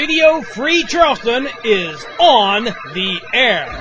Radio Free Charleston is on the air.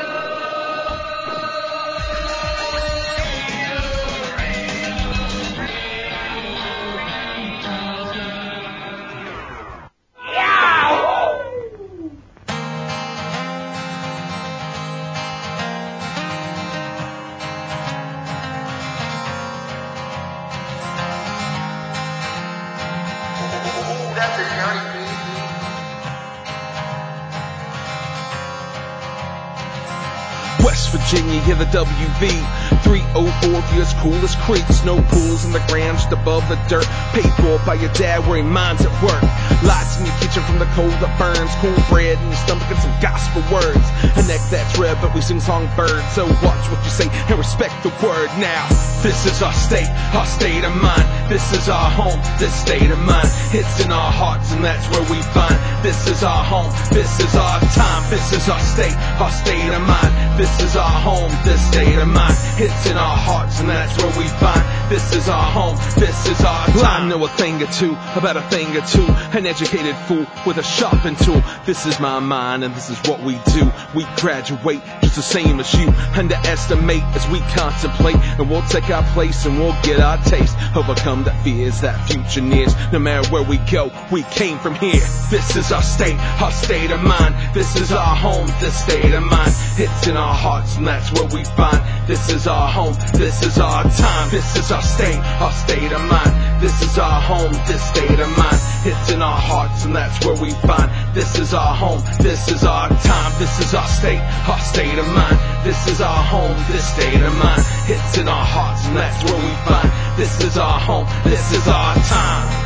West Virginia, hear the WV 304, as cool as creeks. No pools in the ground, just above the dirt. Paid for by your dad wearing minds at work. Lights in your kitchen from the coal that burns. Cornbread in your stomach and some gospel words. A neck that's red, but we sing songbirds. So watch what you say and respect the word. Now, this is our state of mind. This is our home, this state of mind. It's in our hearts and that's where we find. This is our home, this is our time. This is our state of mind. This is our home, this state of mind. It's in our hearts and that's where we find. This is our home, this is our time. Well, I know a thing or two, about a thing or two. An educated fool with a sharpened tool. This is my mind and this is what we do. We graduate just the same as you. Underestimate as we contemplate. And we'll take our place and we'll get our taste. Overcome the fears that future nears. No matter where we go, we came from here. This is our state of mind. This is our home, this state of mind. It's in our hearts and that's where we find. This is our home, this is our time. This is our state of mind. This is our home, this state of mind. It's in our hearts and that's where we find. This is our home, this is our time. This is our state of mind. This is our home, this state of mind. It's in our hearts and that's where we find. This is our home, this is our time.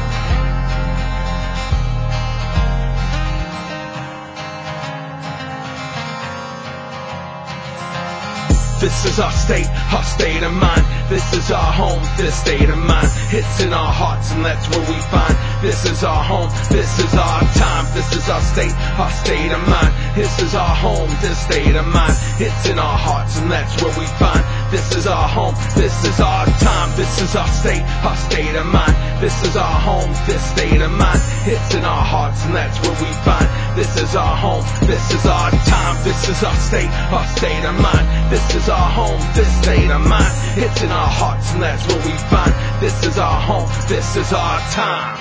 This is our state of mind. This is our home, this state of mind. It's in our hearts and that's where we find. This is our home, this is our time. This is our state of mind. This is our home, this state of mind. It's in our hearts and that's where we find. This is our home, this is our time. This is our state of mind. This is our home, this state of mind. It's in our hearts and that's where we find. This is our home, this is our time. This is our state of mind. This is our home, this state of mind. It's in our hearts and that's where we find. This is our home, this is our time.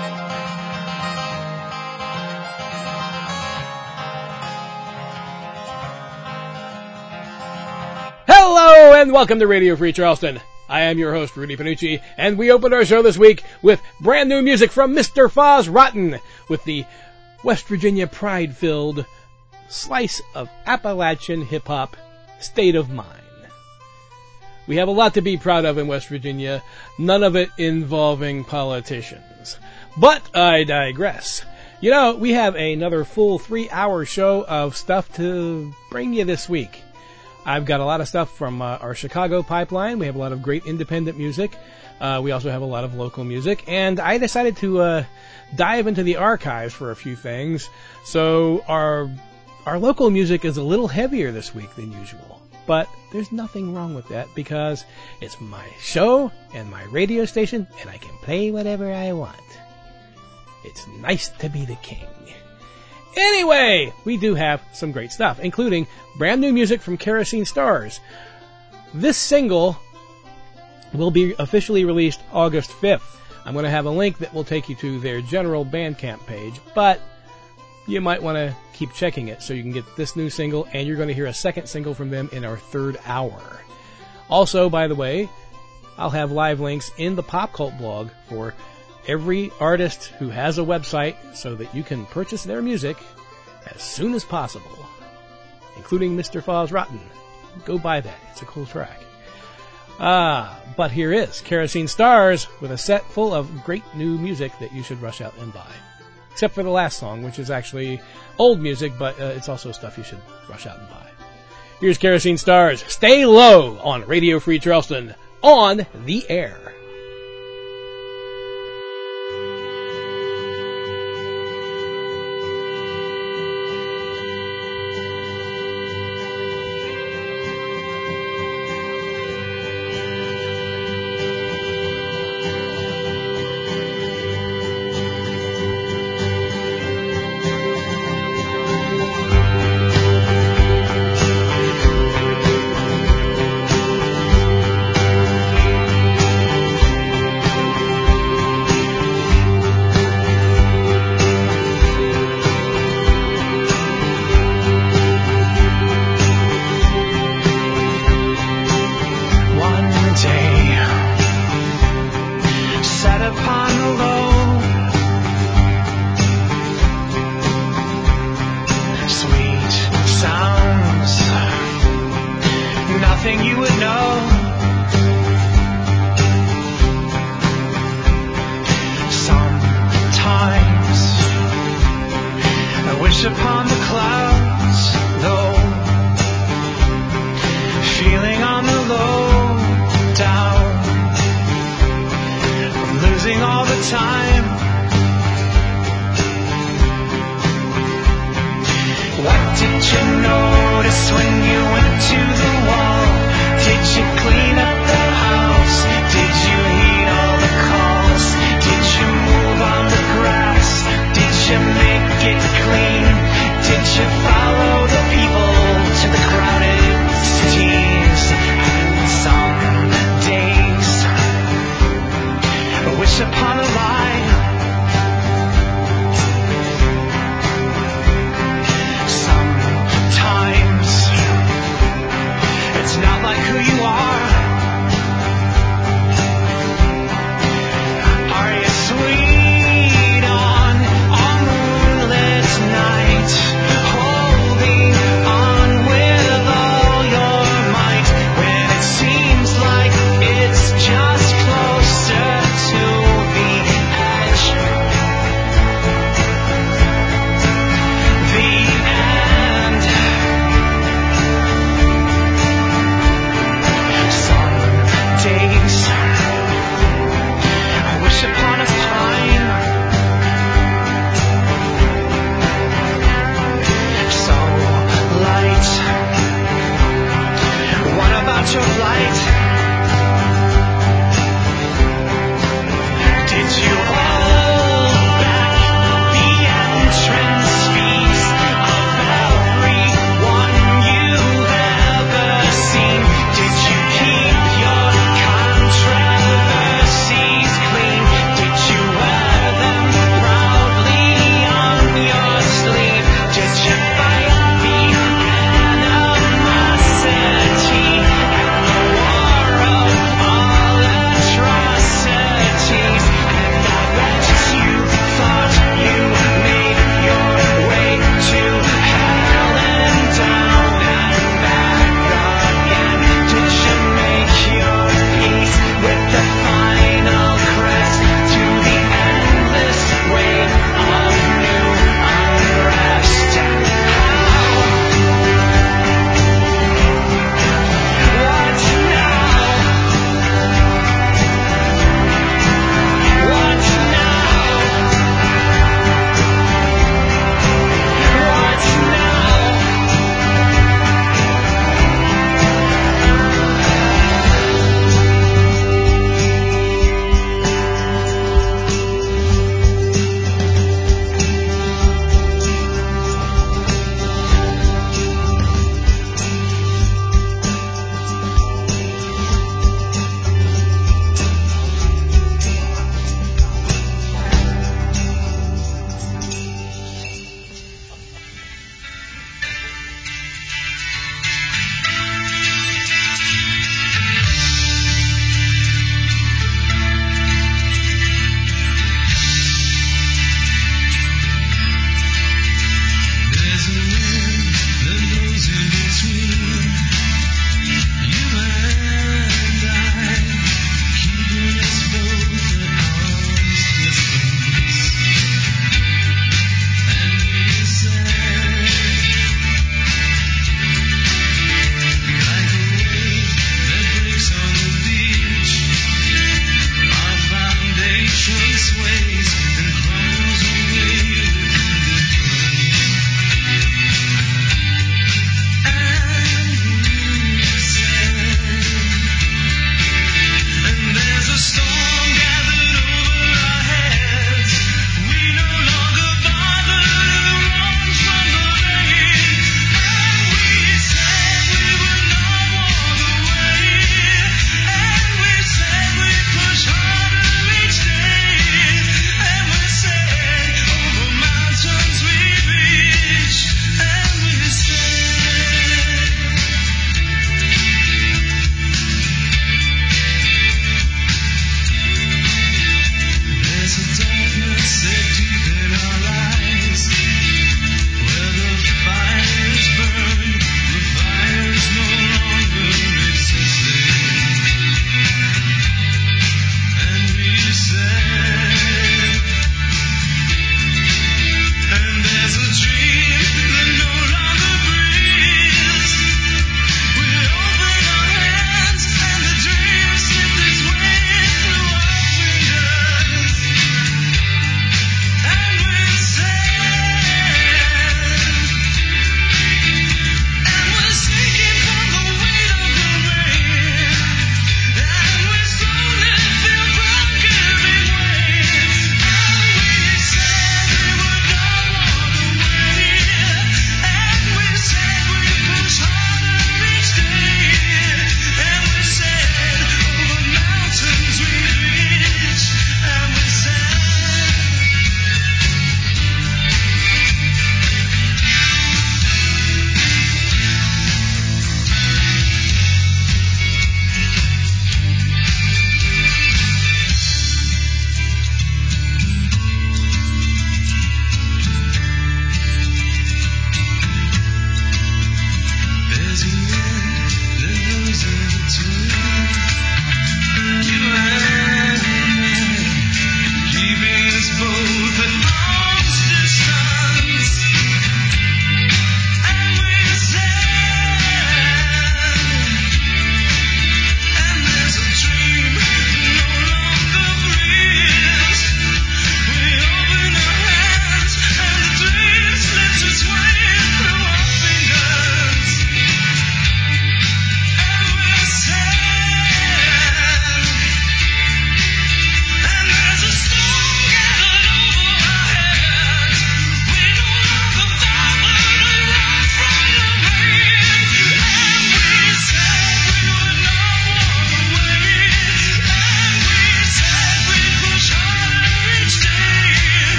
Hello and welcome to Radio Free Charleston. I am your host, Rudy Panucci, and we opened our show this week with brand new music from Mr. Foz Rotten with the West Virginia pride-filled slice of Appalachian hip-hop, State of Mind. We have a lot to be proud of in West Virginia, none of it involving politicians. But I digress. You know, we have another full 3-hour show of stuff to bring you this week. I've got a lot of stuff from our Chicago pipeline. We have a lot of great independent music. We also have a lot of local music. And I decided to dive into the archives for a few things. So our local music is a little heavier this week than usual. But there's nothing wrong with that because it's my show and my radio station and I can play whatever I want. It's nice to be the king. Anyway, we do have some great stuff, including brand new music from Kerosene Stars. This single will be officially released August 5th. I'm going to have a link that will take you to their general Bandcamp page, but you might want to keep checking it so you can get this new single, and you're going to hear a second single from them in our third hour. Also, by the way, I'll have live links in the Pop Cult blog for every artist who has a website so that you can purchase their music as soon as possible, including Mr. Foz Rotten. Go buy that. It's a cool track. But here is Kerosene Stars with a set full of great new music that you should rush out and buy. Except for the last song, which is actually old music, but it's also stuff you should rush out and buy. Here's Kerosene Stars. Stay low on Radio Free Charleston on the air. wish upon the clouds, though, feeling on the low down, losing all the time. What did you notice when you went to the wall? Did you clean up the house? Did you heed all the calls? Did you move on the grass? Did you make it clean? Did you follow the people to the crowded cities? And some days, a wish upon a lie. Sometimes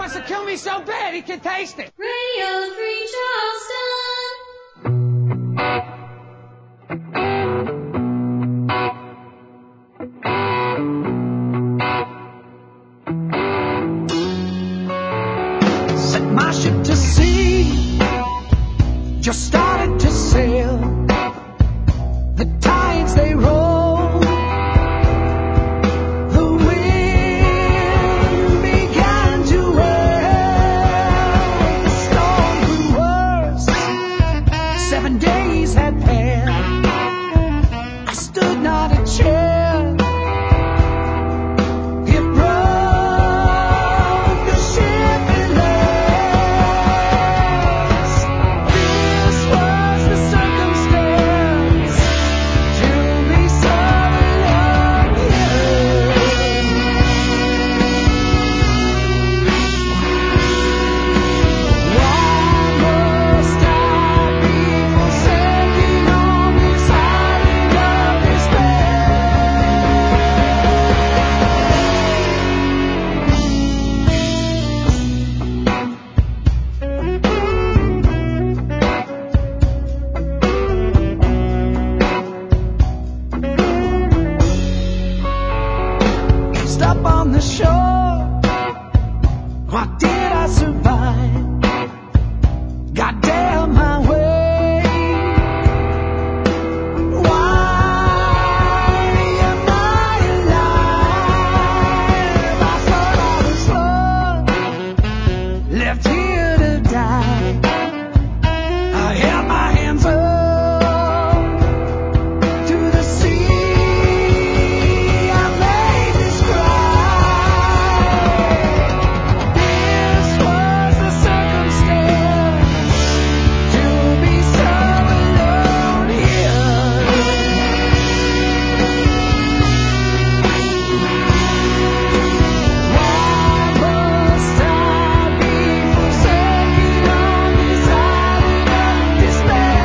wants to kill me so bad he can taste it. Radio Free Charleston. Set my ship to sea, just started to sail. The tides they roll, the wind began to wail. The storm grew worse, 7 days had passed. I stood not a chance. It broke the ship in last. This was the circumstance to be so alone here. Why must I be forsaken on this island of despair? Stop on the shore. Why did I survive? Goddamn my way. Why am I alive? I thought I was lost, left here to die. I held my hands up to the sea. I made this cry. This was the circumstance to be so alone here. Why must I be forsaken on this island of despair?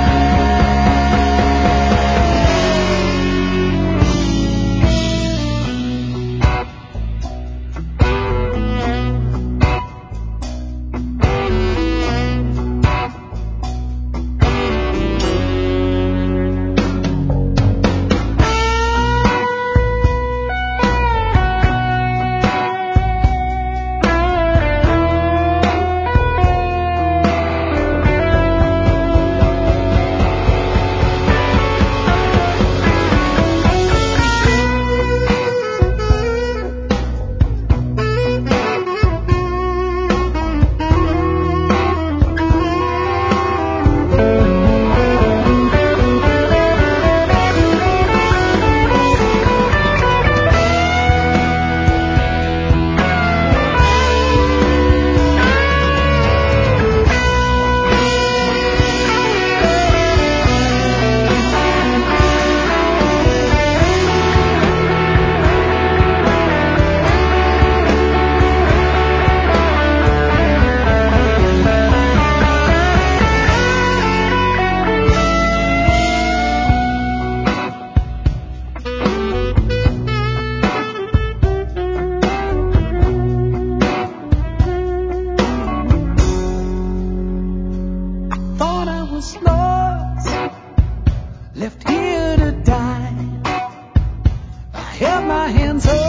Thought I was lost, left here to die. I held my hands up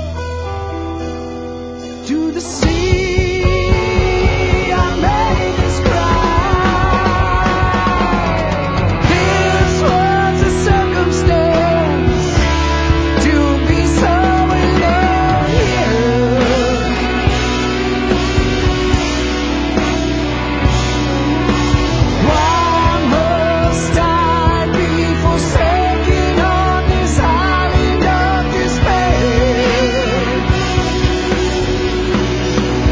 to the sea. I made this cry. This was a circumstance to be so alone here. Why must I be forsaken on this island of despair?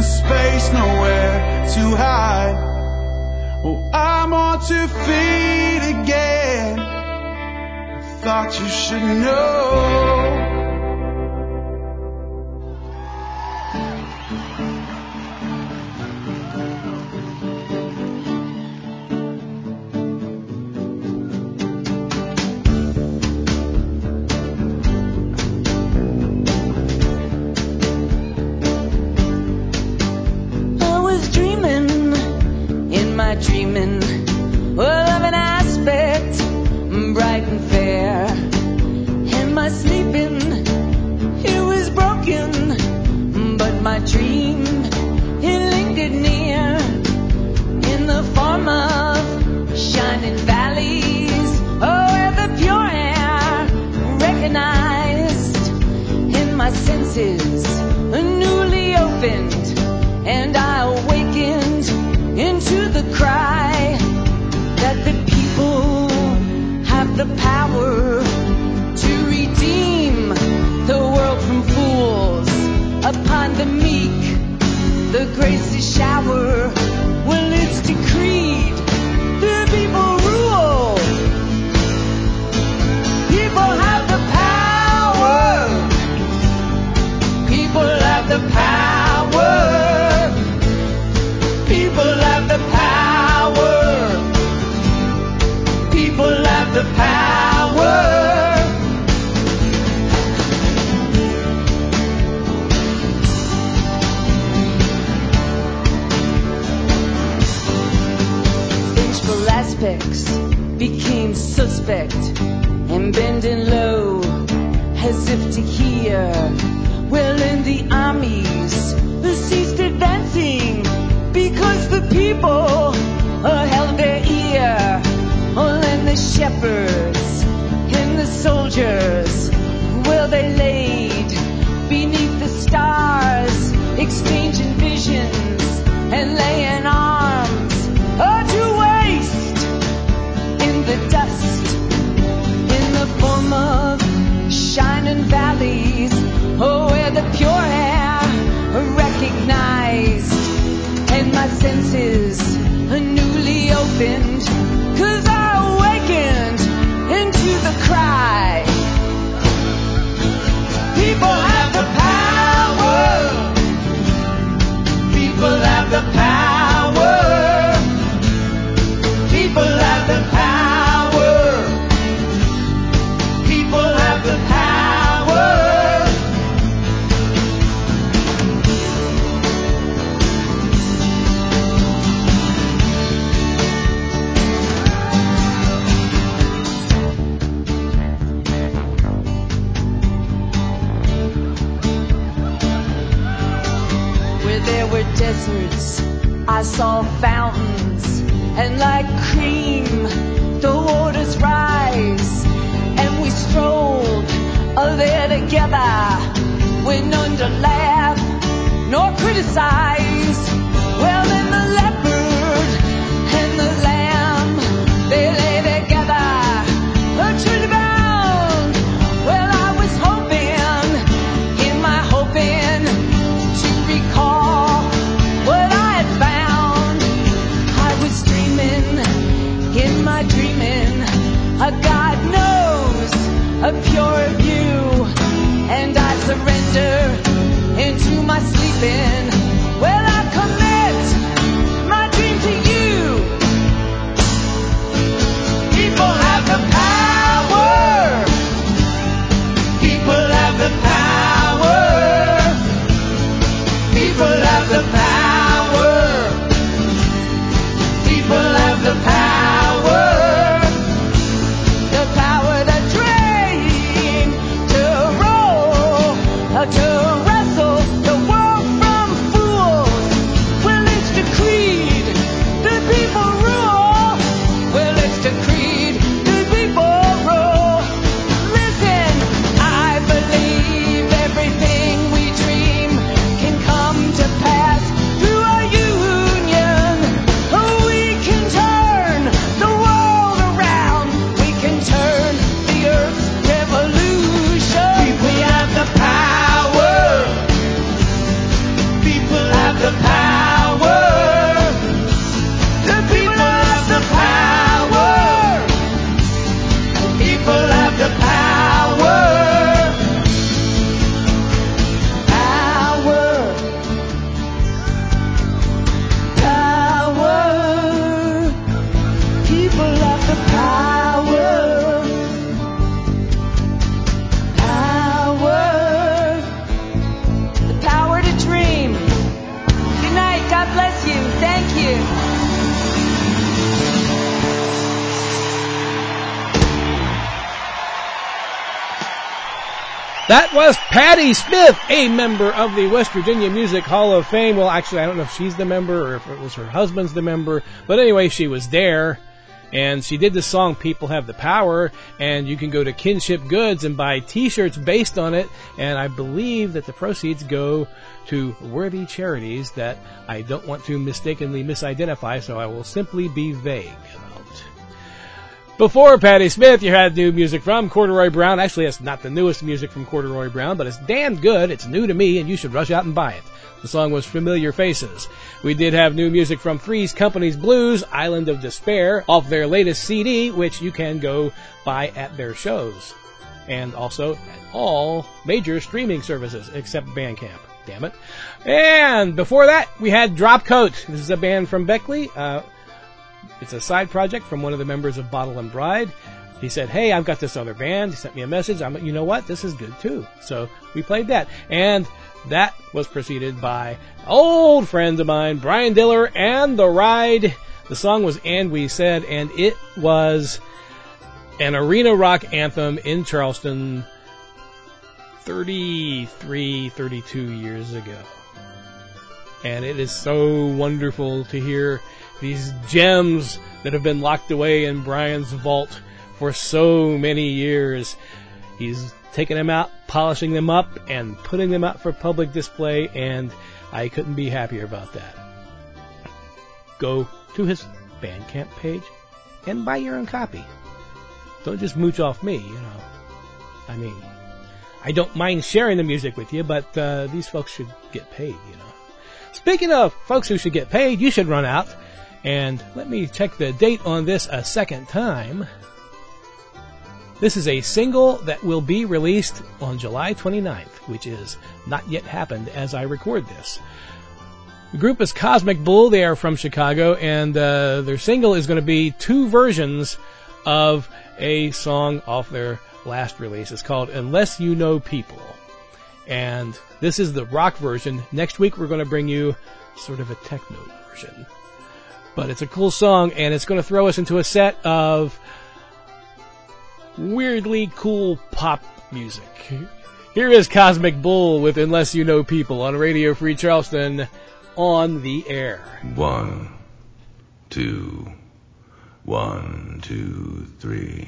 a space nowhere to hide. Oh, I'm on 2 feet again. Thought you should know. Dreaming, well, of an aspect bright and fair, and my sleeping, it was broken, but my dream, it lingered near, in the form of shining valleys, oh, where the pure air recognized, in my senses, newly opened, and I awakened into the cry that the people have the power to redeem the world from fools. Upon the meek, the grace is shower. Well, it's decreed the people rule. People have the power. People have the power. People have the power. People have the power. Vengeful aspects became suspect and bending low as if to hear. Well, in the armies ceased advancing because the people held their ear. Oh, and the shepherds and the soldiers, well, they laid beneath the stars, exchanging visions and laying arms to waste in the dust, in the form of shining valleys, oh, where the pure air recognized, and my senses are newly opened, 'cause I awakened into the cry. People have the power. People have the power. People have the power. People have the power. Deserts, I saw fountains, and like cream, the waters rise, and we strolled there together, with none to laugh nor criticize. Well, then the leopard and the lamb, they lay together, truly bound. Well, I was hoping, in my hoping, to recall what I had found. I was dreaming, in my dreaming, God knows, a pure view, and I surrender into my sleeping. Well, I commit my dream to you. People have the power. People have the power. People have the power. People have the power. The power to dream, to roll, to wrestle the world from That was Patti Smith, a member of the West Virginia Music Hall of Fame. Well, actually, I don't know if she's the member or if it was her husband's the member. But anyway, she was there. And she did the song People Have the Power. And you can go to Kinship Goods and buy T-shirts based on it. And I believe that the proceeds go to worthy charities that I don't want to mistakenly misidentify, so I will simply be vague about. Before Patti Smith, you had new music from Corduroy Brown. Actually, it's not the newest music from Corduroy Brown, but it's damn good. It's new to me, and you should rush out and buy it. The song was Familiar Faces. We did have new music from Three's Company's Blues, Island of Despair, off their latest CD, which you can go buy at their shows. And also at all major streaming services, except Bandcamp. Damn it. And before that, we had Dropcoat. This is a band from Beckley. It's a side project from one of the members of Bottle and Bride. He said, hey, I've got this other band. He sent me a message. You know what? This is good too. So we played that. And that was preceded by old friends of mine, Brian Diller and The Ride. The song was And We Said, and it was an arena rock anthem in Charleston 32 years ago. And it is so wonderful to hear these gems that have been locked away in Brian's vault for so many years. He's taking them out, polishing them up, and putting them out for public display, and I couldn't be happier about that. Go to his Bandcamp page and buy your own copy. Don't just mooch off me, you know. I mean, I don't mind sharing the music with you, but these folks should get paid, you know. Speaking of folks who should get paid, you should run out. And let me check the date on this a second time. This is a single that will be released on July 29th, which is not yet happened as I record this. The group is Cosmic Bull. They are from Chicago, and their single is going to be two versions of a song off their last release. It's called Unless You Know People. And this is the rock version. Next week we're going to bring you sort of a techno version. But it's a cool song, and it's going to throw us into a set of weirdly cool pop music. Here is Cosmic Bull with Unless You Know People on Radio Free Charleston on the air. 1, 2, 1, 2, 3.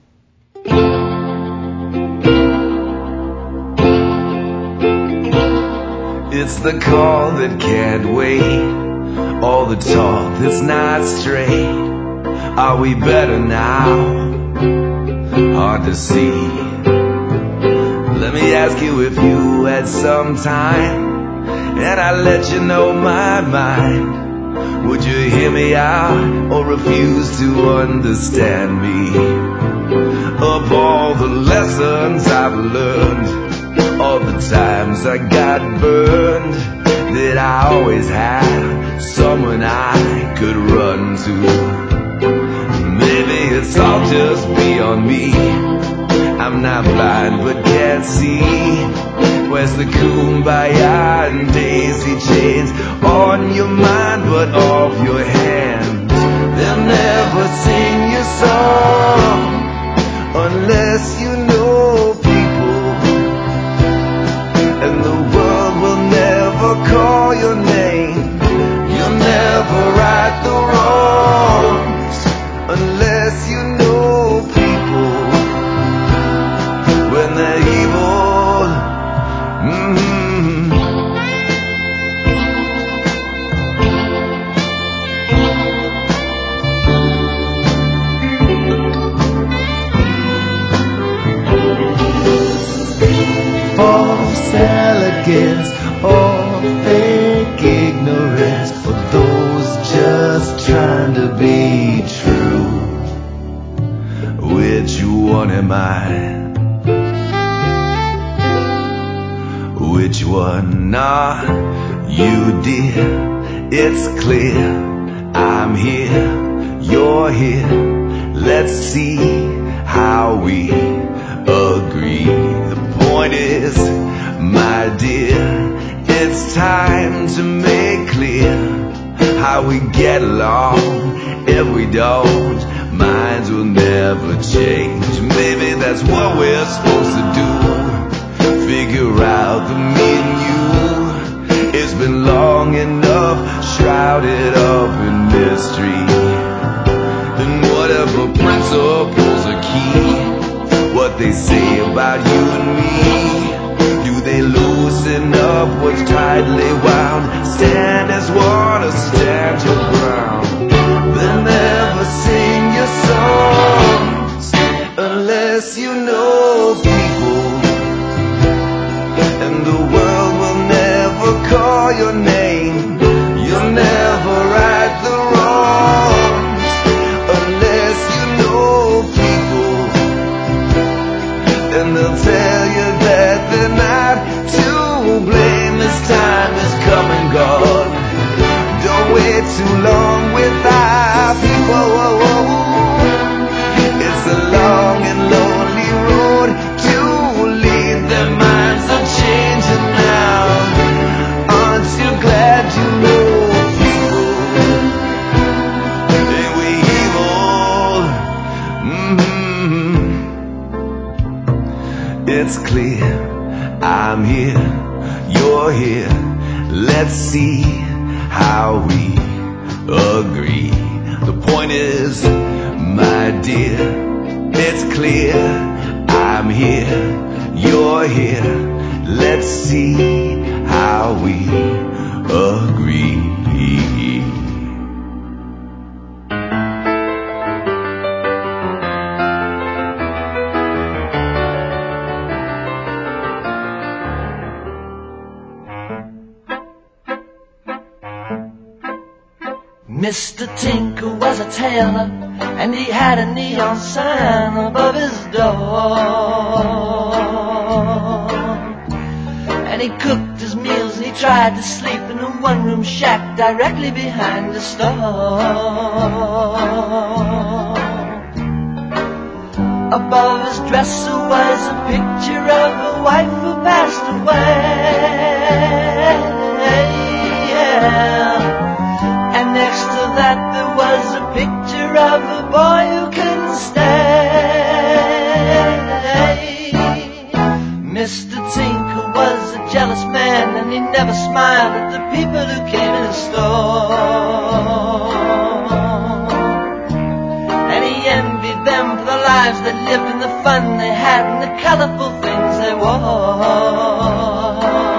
It's the call that can't wait. All the talk that's not straight. Are we better now? Hard to see. Let me ask you if you had some time, and I let you know my mind. Would you hear me out or refuse to understand me? Of all the lessons I've learned, all the times I got burned, that I always had someone I could run to. Maybe it's all just beyond me. I'm not blind but can't see. Where's the kumbaya and daisy chains on your mind but off your hands? They'll never sing your song unless you know people, and the world will never call your name. You'll never right the wrongs unless you know people. When they're evil, false elegance or fake ignorance for those just trying to be true. Which one am I? Which one are you, dear? It's clear I'm here, you're here. Let's see how we agree. The point is, my dear, it's time to make clear how we get along. If we don't, minds will never change. Maybe that's what we're supposed to do. figure out the me and you. It's been long enough, shrouded up in mystery. And whatever principles are key, what they say about you and me, do they loosen up what's tightly wound? Stand as one or stand your ground? They'll never sing your songs unless you know people, and the world will never call your name. You'll never right the wrongs unless you know people, and they'll tell you that they're not to blame. This time is come and gone. Don't wait too long without people. It's a long and lonely road to lead. Their minds are changing now. Aren't you glad you know people? Ain't we evil? It's clear, I'm here, you're here. Let's see how we agree. The point is, my dear, it's clear, I'm here, you're here. Let's see how we agree. Mr. Tinker was a tailor, and he had a neon sign above his door. And he cooked his meals and he tried to sleep in a one-room shack directly behind the store. Above his dresser was a picture of a wife who passed away. Yeah. And next to that there was a picture of a boy who couldn't stay. Mr. Tinker was a jealous man, and he never smiled at the people who came in his store. And he envied them for the lives they lived and the fun they had and the colorful things they wore.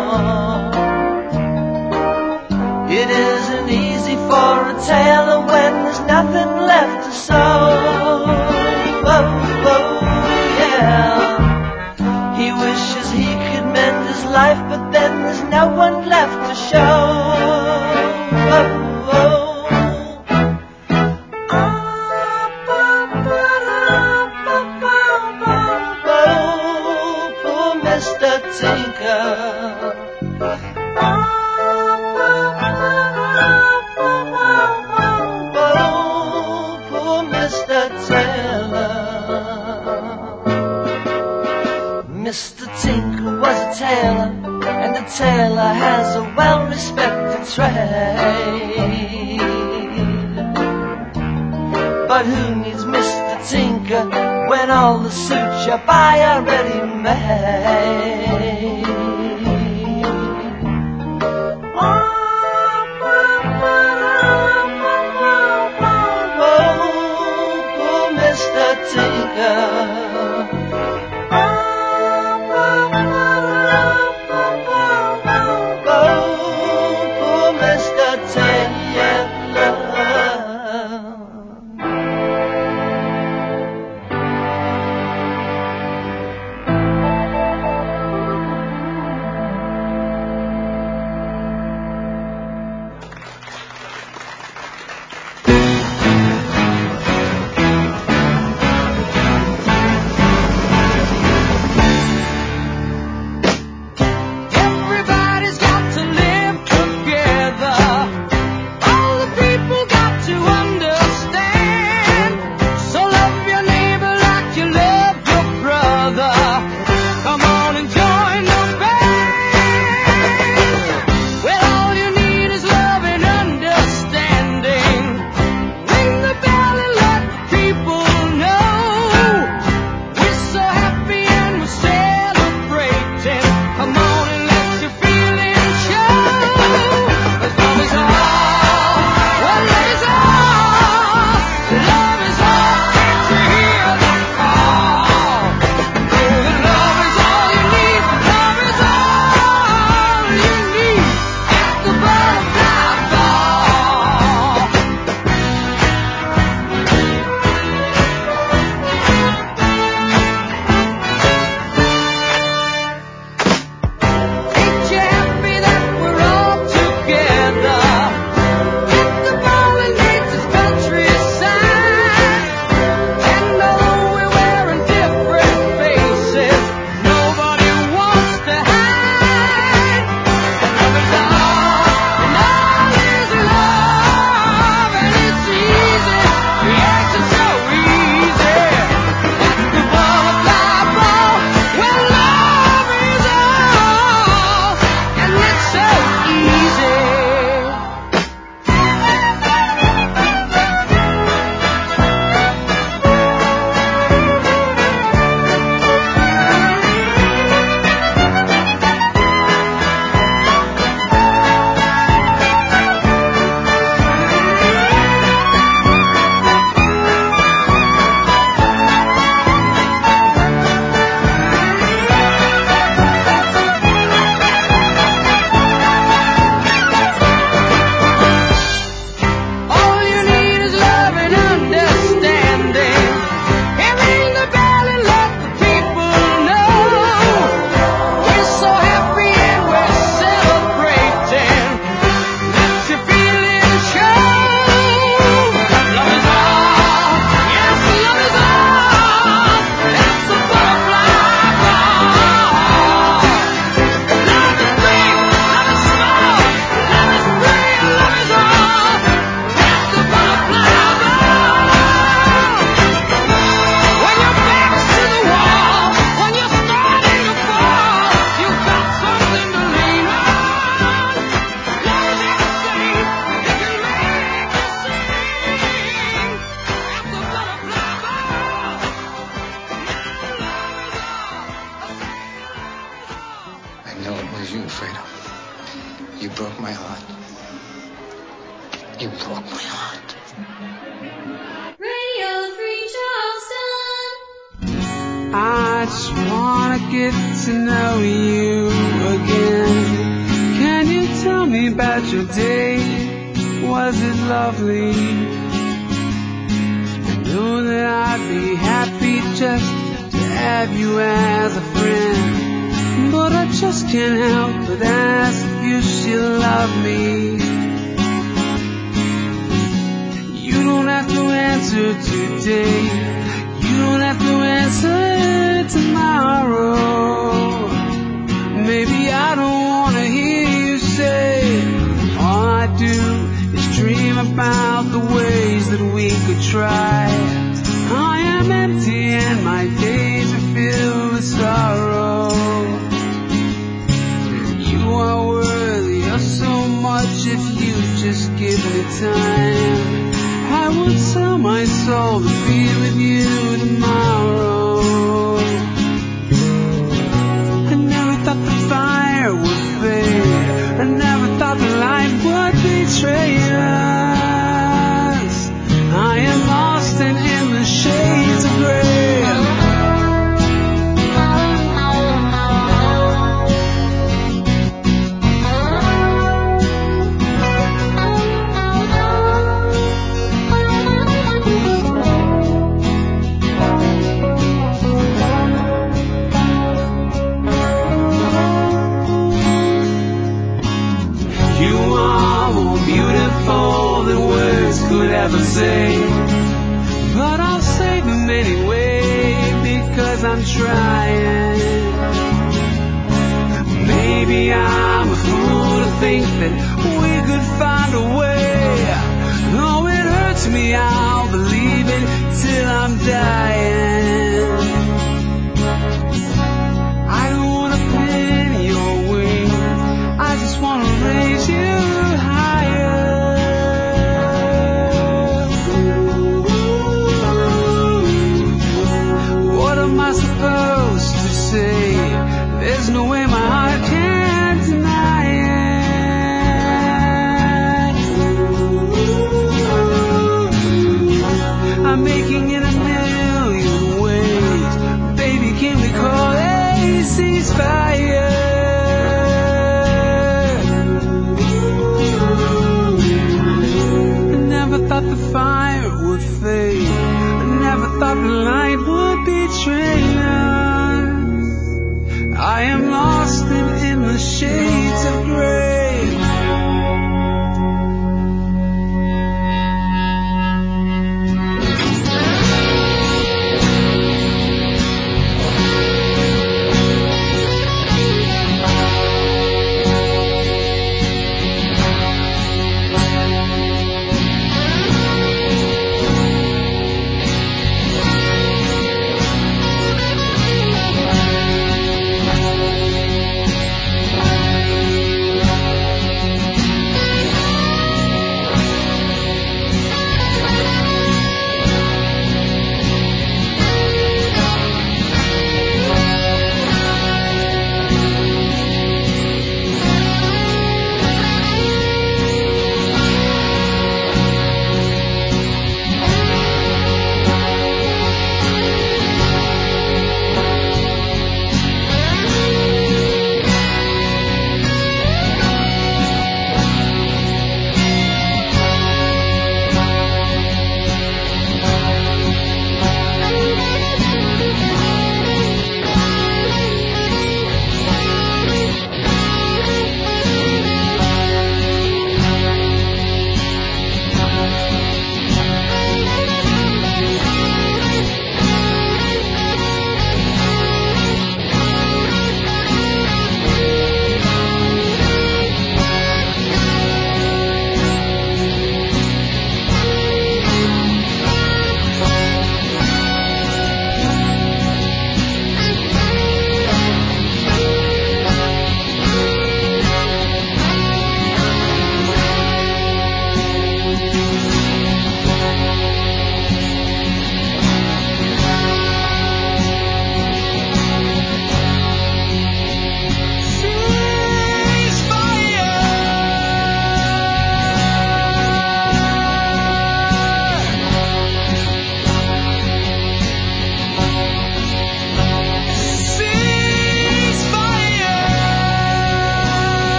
It isn't easy for a tailor when there's nothing left to sew. Oh, oh, yeah. He wishes he could mend his life, but then there's no one left to show. Oh, oh. Oh, poor Mr. Tinker. Mr. Tinker was a tailor, and a tailor has a well-respected trade. But who needs Mr. Tinker when all the suits you buy are ready-made? Oh, poor Mr. Tinker. You broke my heart. You broke my heart. Radio Free Charleston. I just wanna get to know you again. Can you tell me about your day? Was it lovely? I know that I'd be happy just to have you as a friend, but I just can't help but ask if you still love me. You don't have to answer today. You don't have to answer tomorrow. Maybe I don't wanna hear you say. All I do is dream about the ways that we could try. I am empty and my days are filled with sorrow. You are worthy of so much if you just give me time. I would sell my soul to be with you tomorrow. I never thought the fire would fade. I never thought the light would betray us. I am lost and in the shades of gray. Could ever say, but I'll save them anyway because I'm trying. Maybe I'm a fool to think that we could find a way. Oh, it hurts me, I'll believe it till I'm dying. I don't want to pin your wings, I just want to raise you higher. What am I supposed to say? There's no way my heart can deny it. I'm making it $1,000,000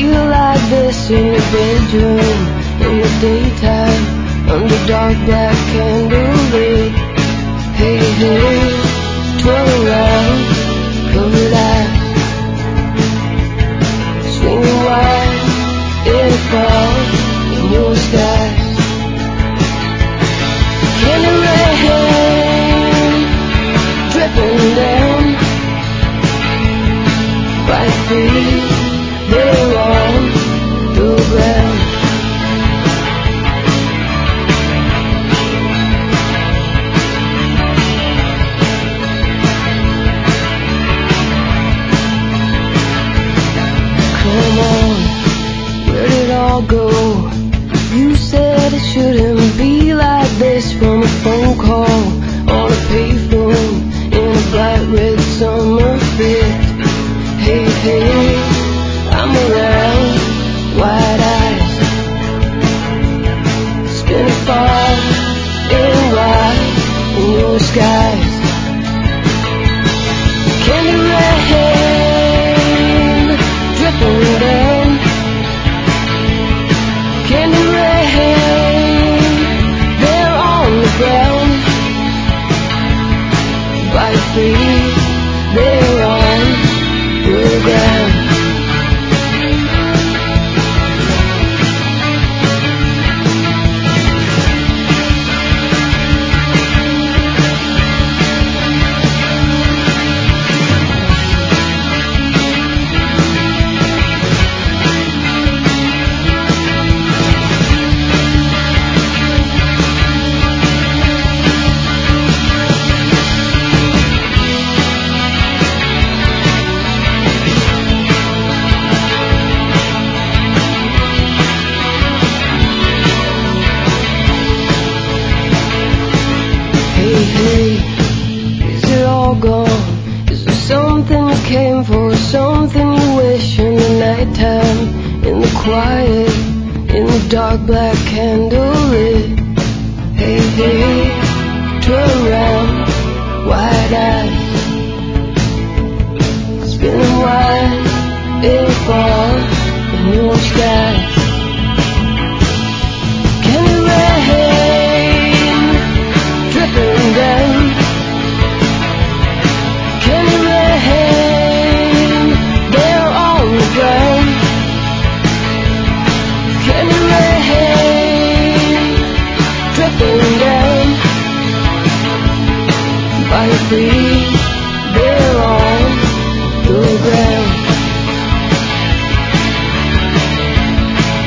feel like this in your bedroom in the daytime under dark black candlelit. Hey, hey, twirl around, covered eyes, swinging wide, it falls in your skies. Candy rain dripping down, bright feet, they're on the ground. Come on, where did it all go? You said it shouldn't be like this, from a phone call on a payphone in a bright red summer fit. Hey, hey, I'm around, wide eyes, spinning far and wide in your skies. Candy rain dripping down, candy rain, they're on the ground, bright feet, they're on the ground. Hey, hey, is it all gone? Is there something you came for, something you wish in the nighttime, in the quiet, in the dark black candlelit? Hey, hey, turn around, wide eyes, spinning wide, it falls in your skies. Candy rain dripping down, candy rain, they're on the ground. Candy rain dripping down, by your feet, they're on the ground.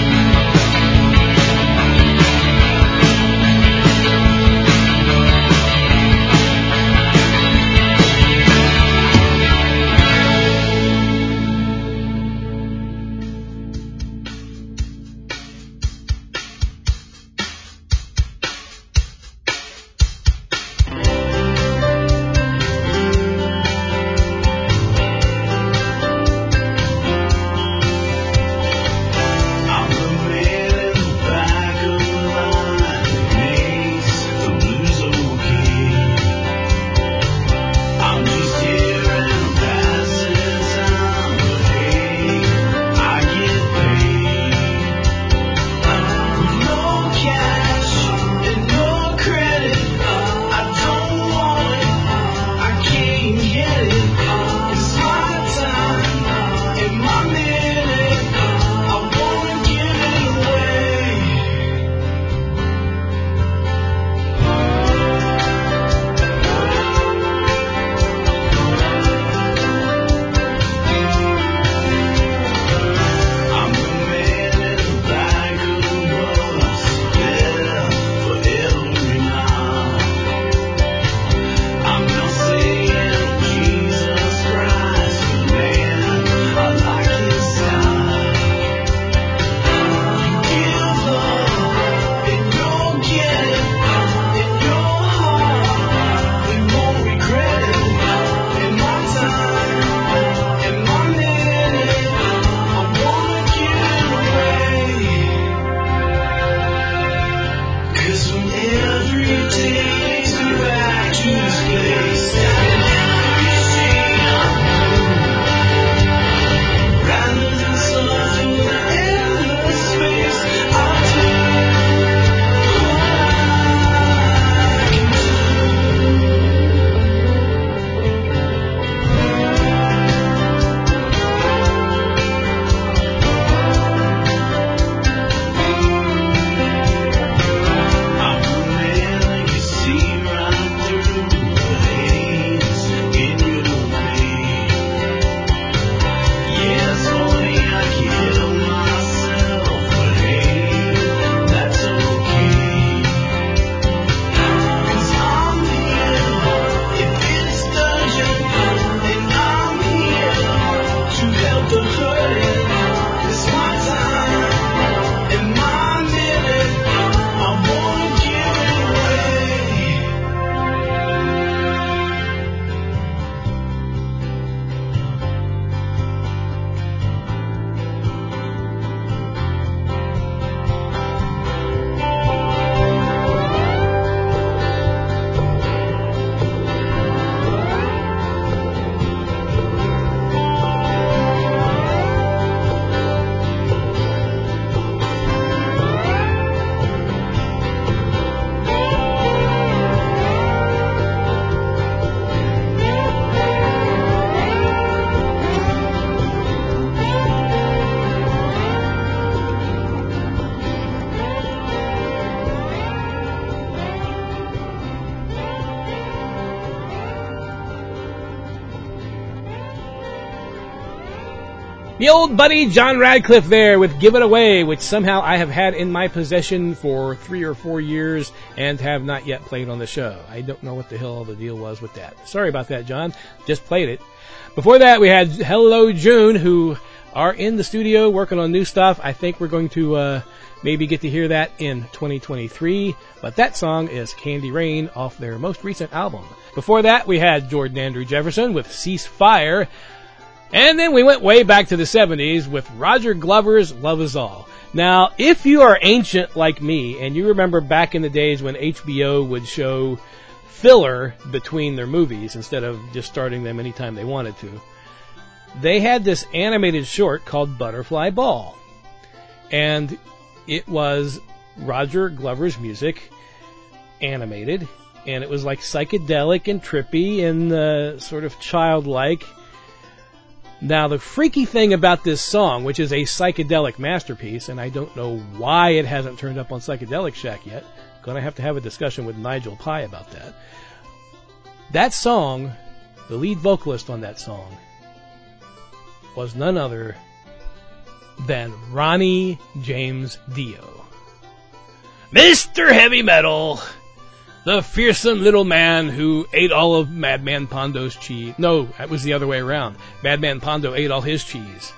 The old buddy John Radcliffe there with Give It Away, which somehow I have had in my possession for 3 or 4 years and have not yet played on the show. I don't know what the hell the deal was with that. Sorry about that, John. Just played it. Before that, we had Hello June, who are in the studio working on new stuff. I think we're going to maybe get to hear that in 2023. But that song is Candy Rain off their most recent album. Before that, we had Jordan Andrew Jefferson with Cease Fire. And then we went way back to the 70s with Roger Glover's Love Is All. Now, if you are ancient like me, and you remember back in the days when HBO would show filler between their movies instead of just starting them anytime they wanted to, they had this animated short called Butterfly Ball. And it was Roger Glover's music animated, and it was like psychedelic and trippy and sort of childlike. Now, the freaky thing about this song, which is a psychedelic masterpiece, and I don't know why it hasn't turned up on Psychedelic Shack yet, gonna have to have a discussion with Nigel Pye about that. That song, the lead vocalist on that song, was none other than Ronnie James Dio. Mr. Heavy Metal! The fearsome little man who ate all of Madman Pondo's cheese. No, that was the other way around. Madman Pondo ate all his cheese.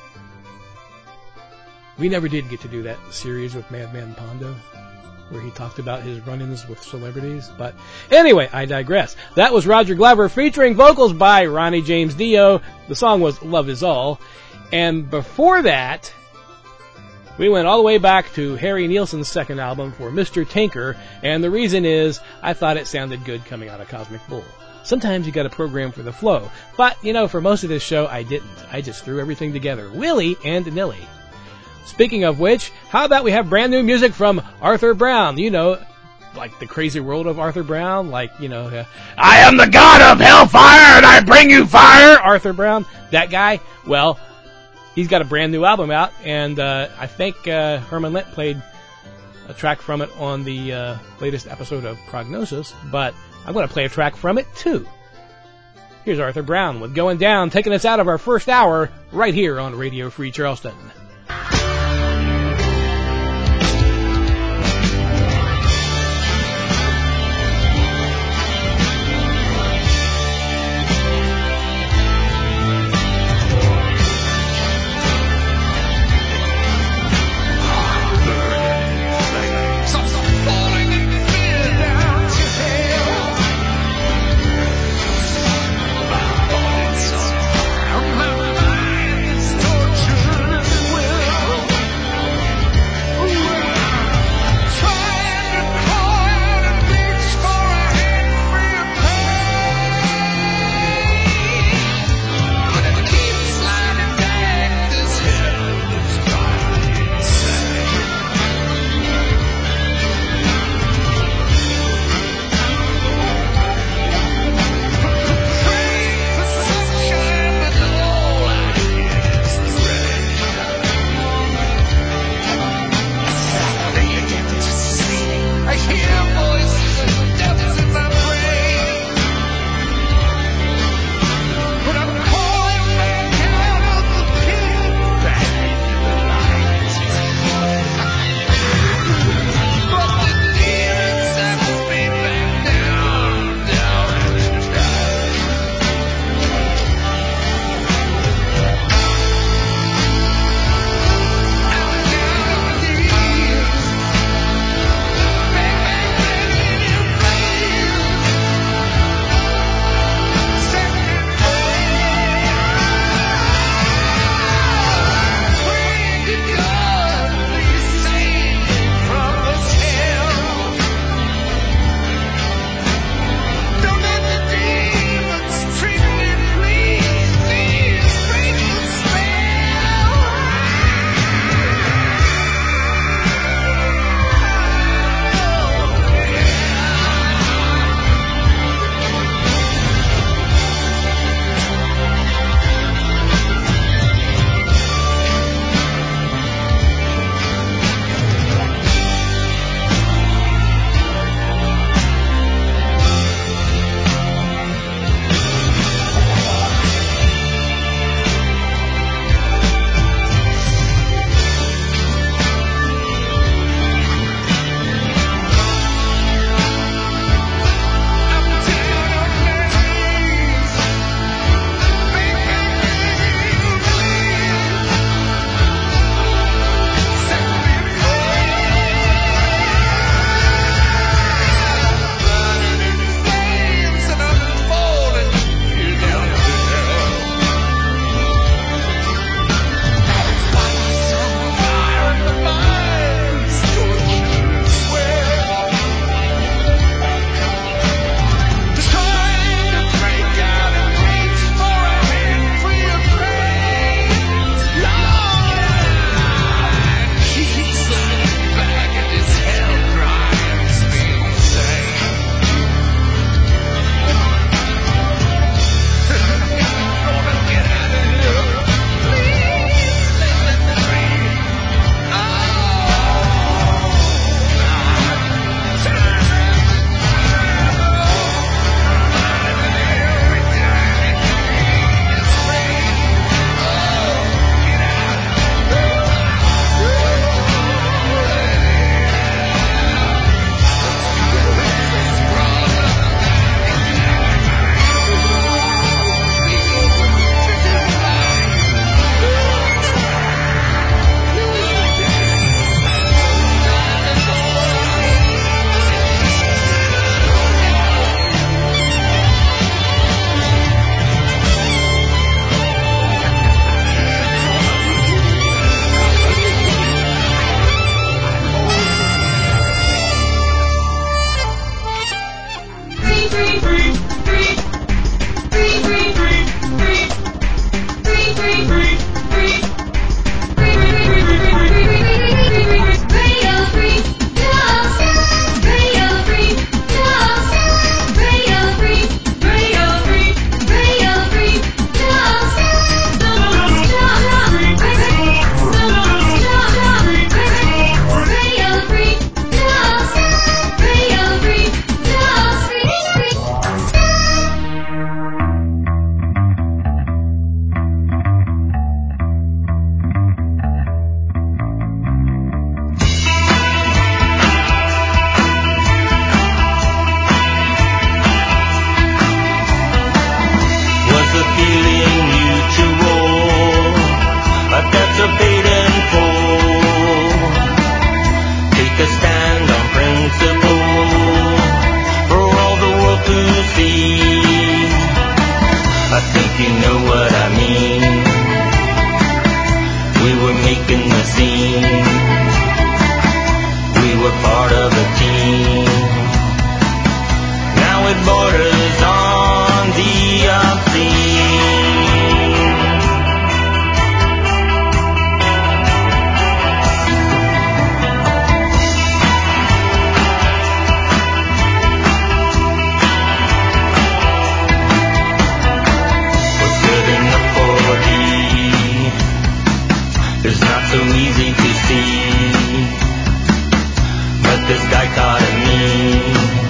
We never did get to do that series with Madman Pondo, where he talked about his run-ins with celebrities. But anyway, I digress. That was Roger Glover featuring vocals by Ronnie James Dio. The song was Love Is All. And before that, we went all the way back to Harry Nilsson's second album for Mr. Tinker, and the reason is I thought it sounded good coming out of Cosmic Bull. Sometimes you got to program for the flow, but, for most of this show, I didn't. I just threw everything together, willy and nilly. Speaking of which, how about we have brand new music from Arthur Brown? Like the crazy world of Arthur Brown, I am the god of hellfire and I bring you fire, Arthur Brown, that guy. Well, he's got a brand new album out, and I think Herman Lent played a track from it on the latest episode of Prognosis, but I'm going to play a track from it too. Here's Arthur Brown with Going Down, taking us out of our first hour right here on Radio Free Charleston. My mind is tortured. dream. We were part of a team. Now it borders on the obscene. What's good enough for thee is not so easy to see. But this dichotomy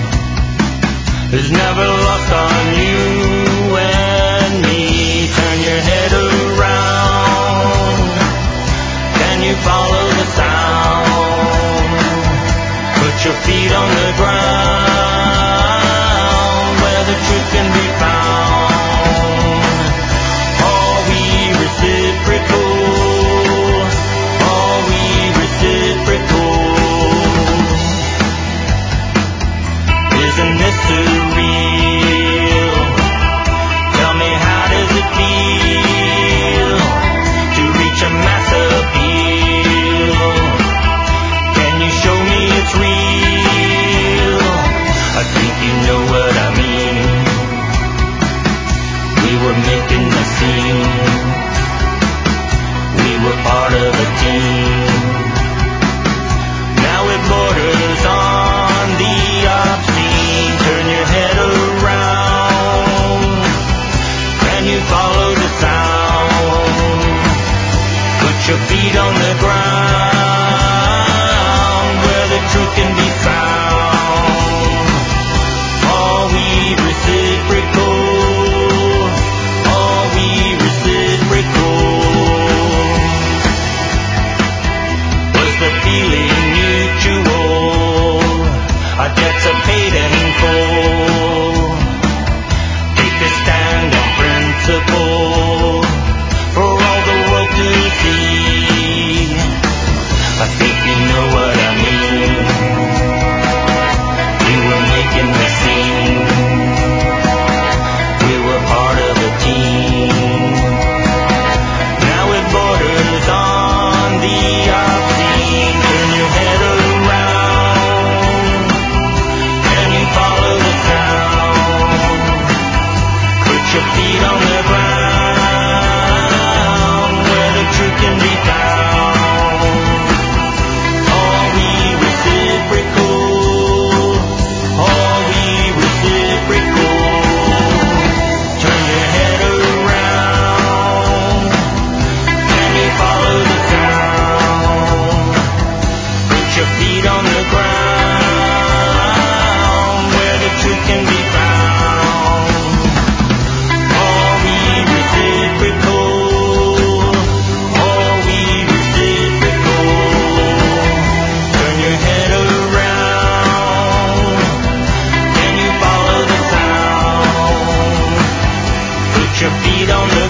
is never lost on you and me. Turn your head around. Can you follow the sound? Put your feet on the ground where the truth can be found. Are we reciprocal? Are we reciprocal? Isn't this surreal? Tell me, how does it feel to reach a mass appeal? Can you show me it's real? I think you know what I mean. We were making the scene. We were part of a team. Now it borders on the obscene. Turn your head around. Can you follow the sound? Put your feet on the ground where the truth can be found. Are we reciprocal? Are we reciprocal? Was the feeling mutual? Our debts are paid in full. Take a stand on principle for all the world to see. I think you know what I mean. We were making the scene. We were part of a team. Now it borders on the obscene. Turn your head around. Can you follow the sound? Put your feet on the ground where the truth can be found. Are we reciprocal? Are we reciprocal? Turn your head around. Can you follow the sound? Put your feet on the ground where the truth can be found. Are we reciprocal? Are we reciprocal? Turn your head around. Can you follow the sound? Put your feet on the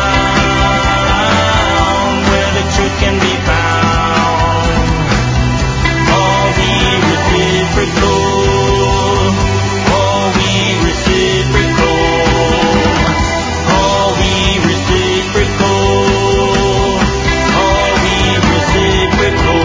ground where the truth can be found. Are we reciprocal? Are we reciprocal? Are we reciprocal? Are we reciprocal?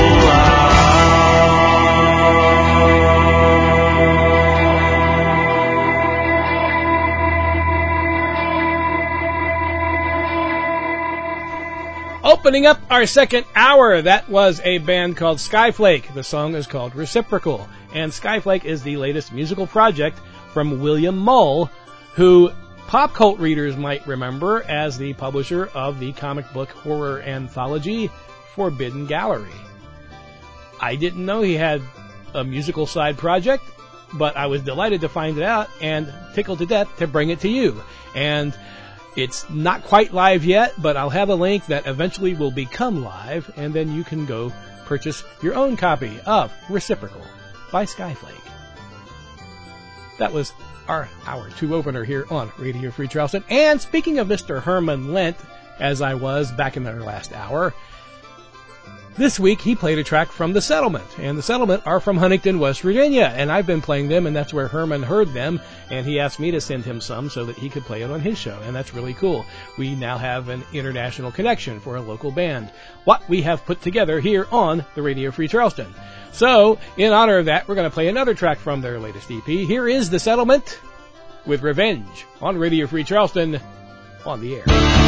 Opening up our second hour, that was a band called Skyflake. The song is called Reciprocal. And Skyflake is the latest musical project from William Mull, who pop cult readers might remember as the publisher of the comic book horror anthology Forbidden Gallery. I didn't know he had a musical side project, but I was delighted to find it out and tickled to death to bring it to you. And it's not quite live yet, but I'll have a link that eventually will become live, and then you can go purchase your own copy of Reciprocal by Skyflake. That was our Hour 2 opener here on Radio Free Charleston. And speaking of Mr. Herman Lent, as I was back in our last hour, This week he played a track from The Settlement, and The Settlement are from Huntington, West Virginia, and I've been playing them, and that's where Herman heard them, and he asked me to send him some so that he could play it on his show, and that's really cool. We now have an international connection for a local band, what we have put together here on the Radio Free Charleston. So, in honor of that, we're going to play another track from their latest EP. Here is The Settlement with Revenge on Radio Free Charleston on the air.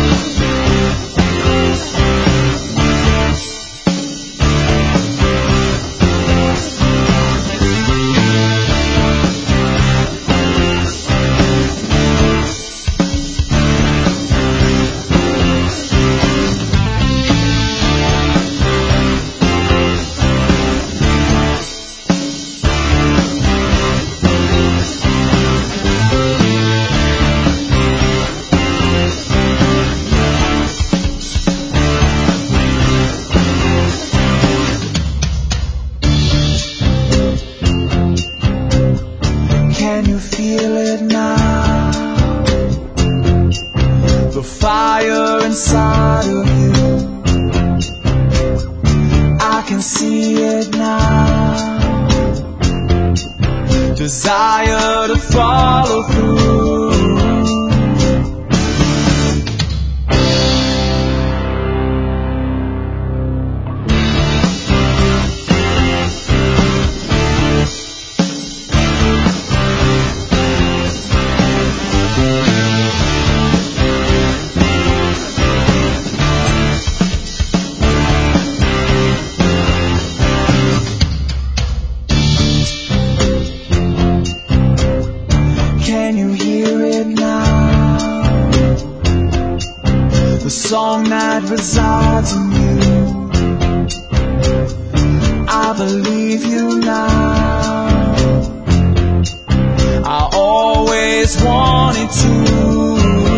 Desire to follow through. Song that resides in you, I believe you now. I always wanted to.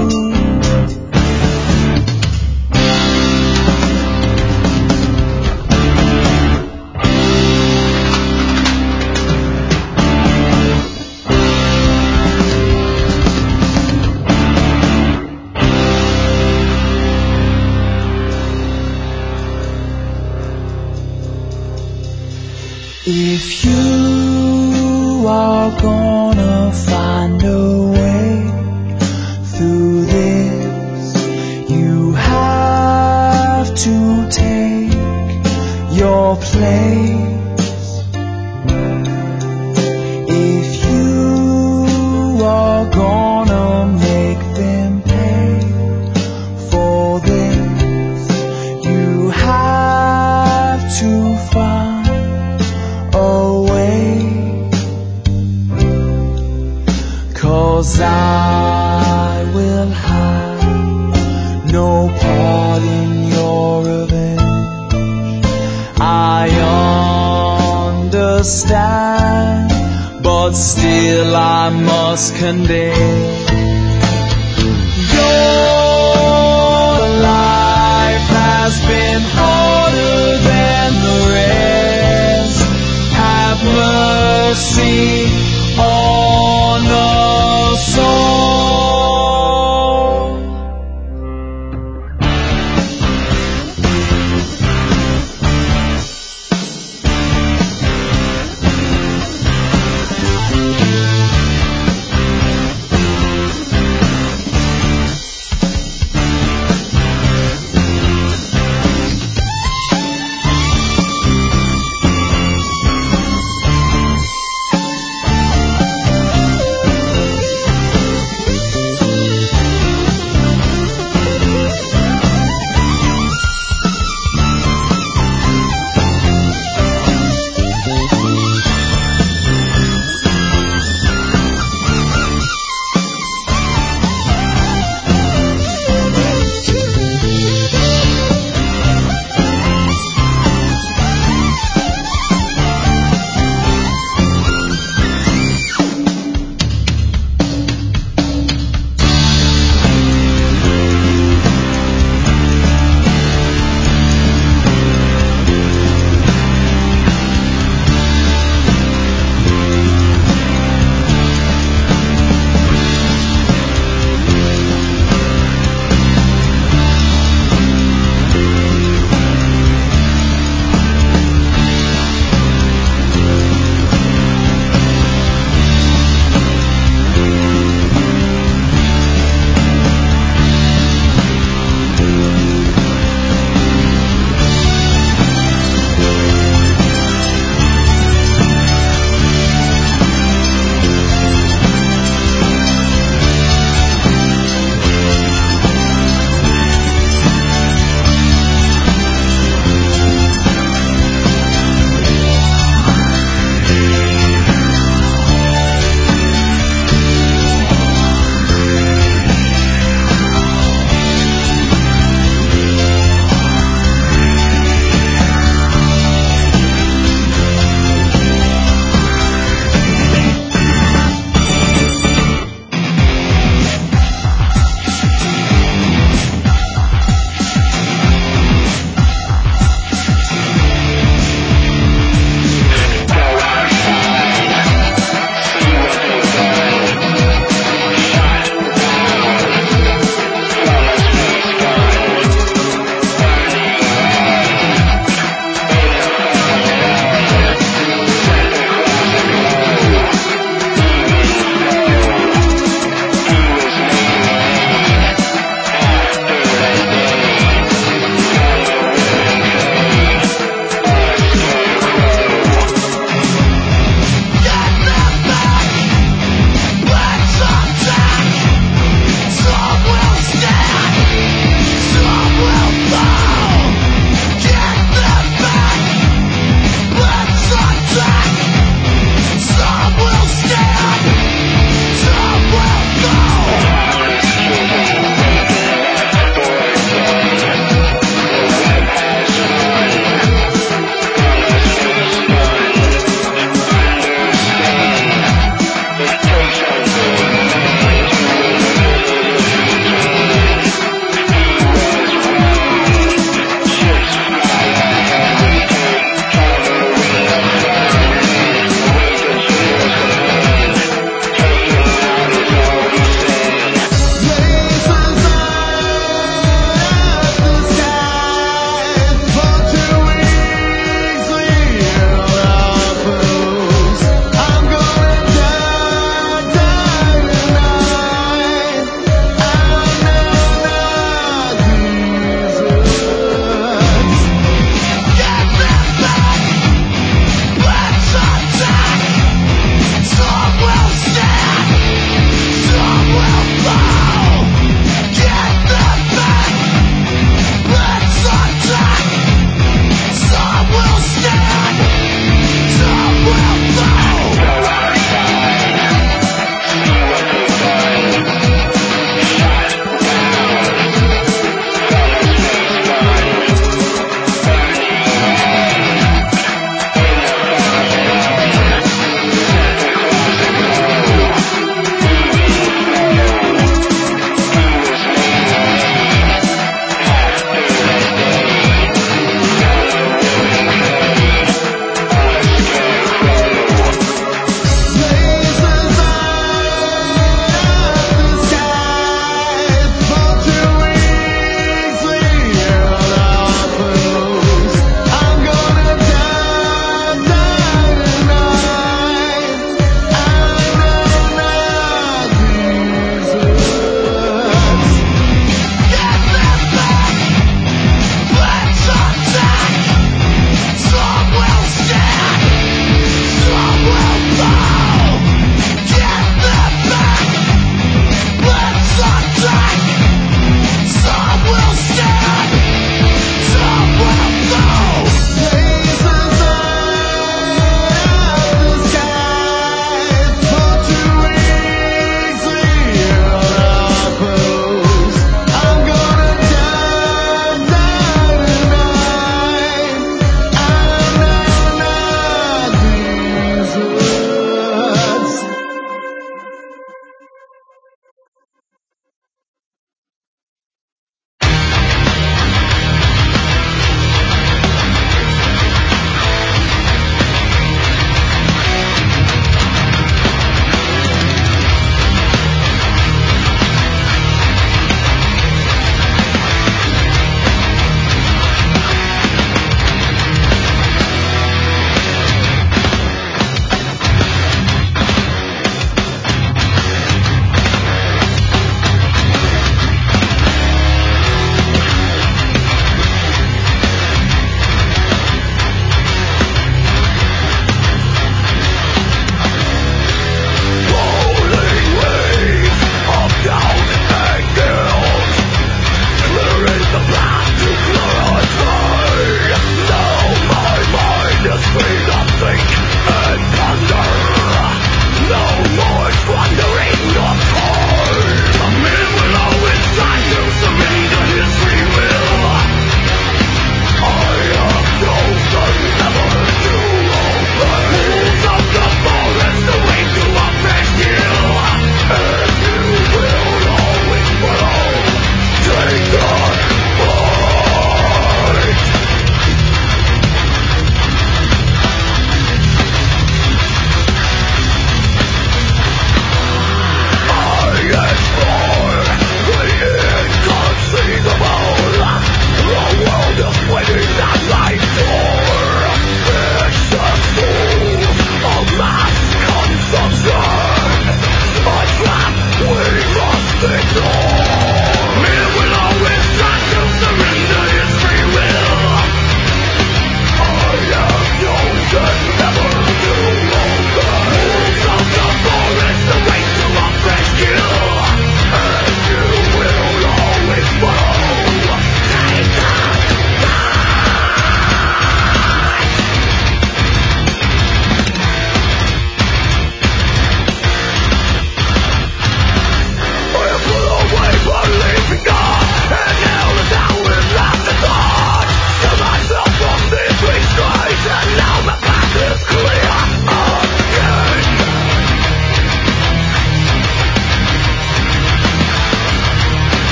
If you are gonna find a way through this, you have to take your place. If you are gonna make them pay for this, you have to find away, 'cause I will have no part in your revenge. I understand, but still I must condemn. Your life has been harder than the rest. Have mercy on us all.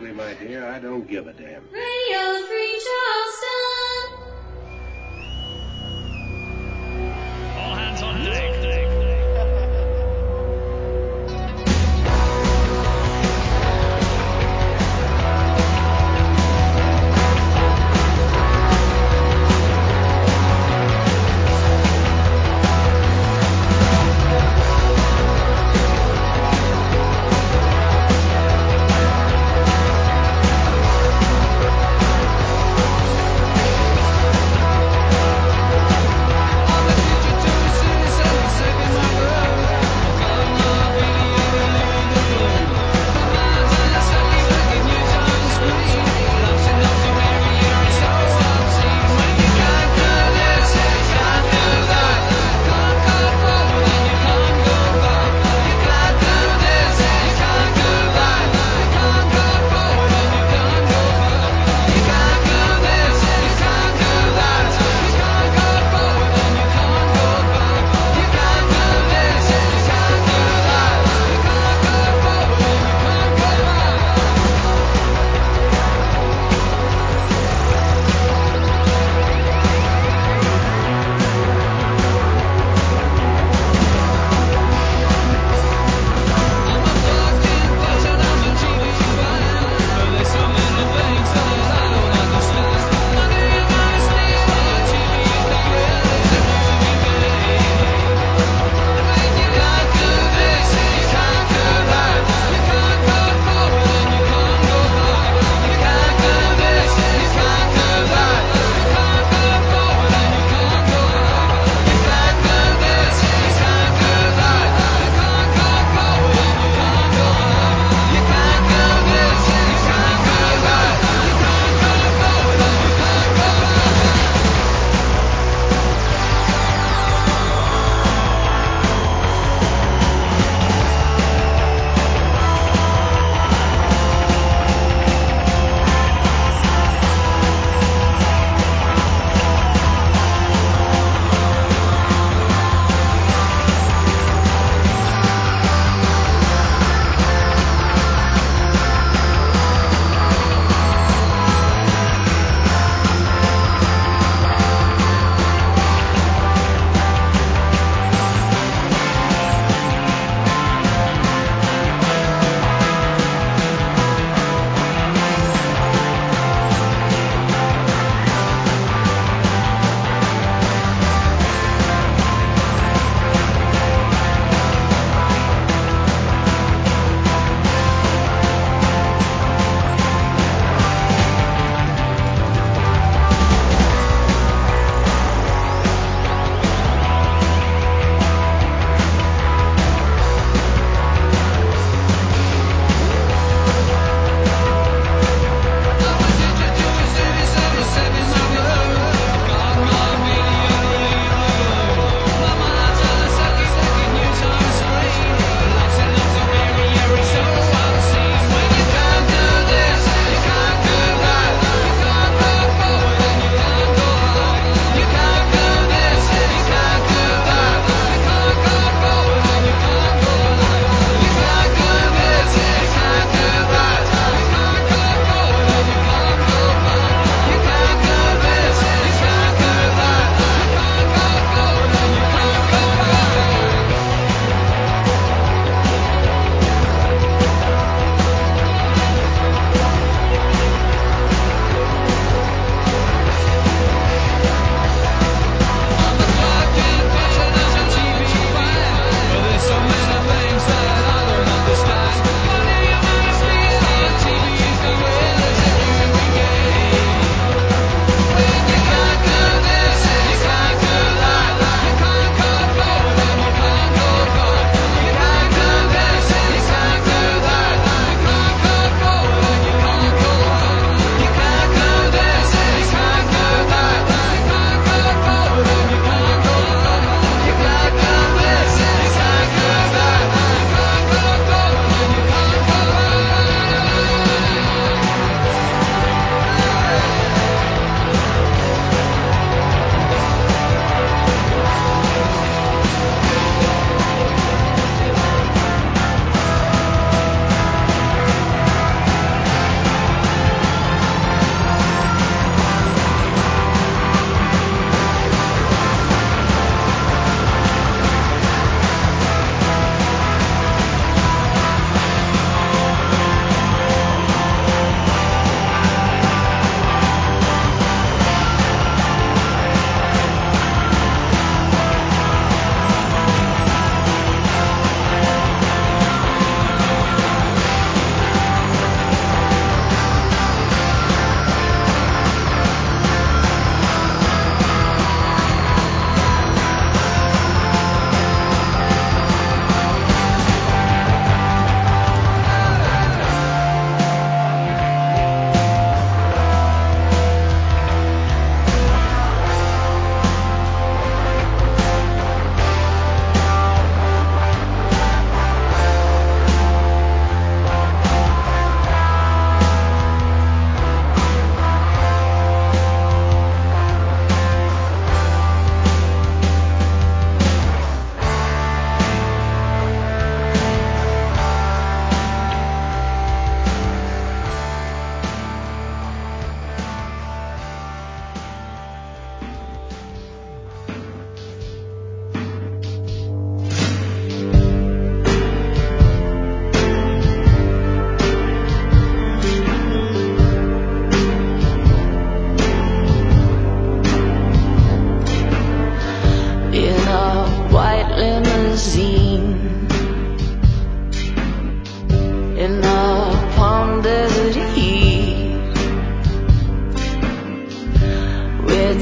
frankly, my dear, I don't give a damn. Radio Free Charleston. All hands on deck.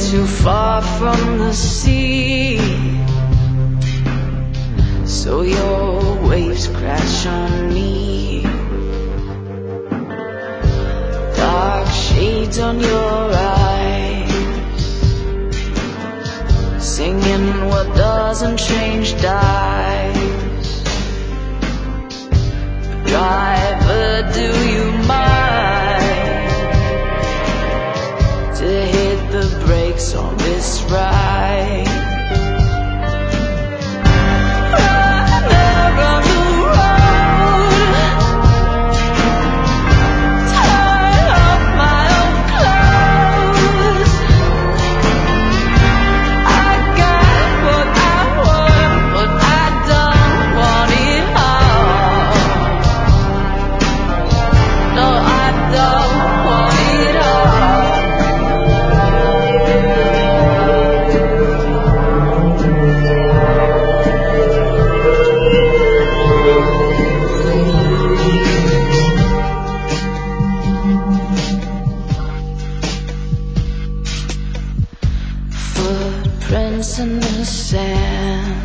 too far from the sea, so your waves crash on me. Dark shades on your eyes, singing what doesn't change dies. Driver, do you mind to hit the brakes on this ride? In the sand,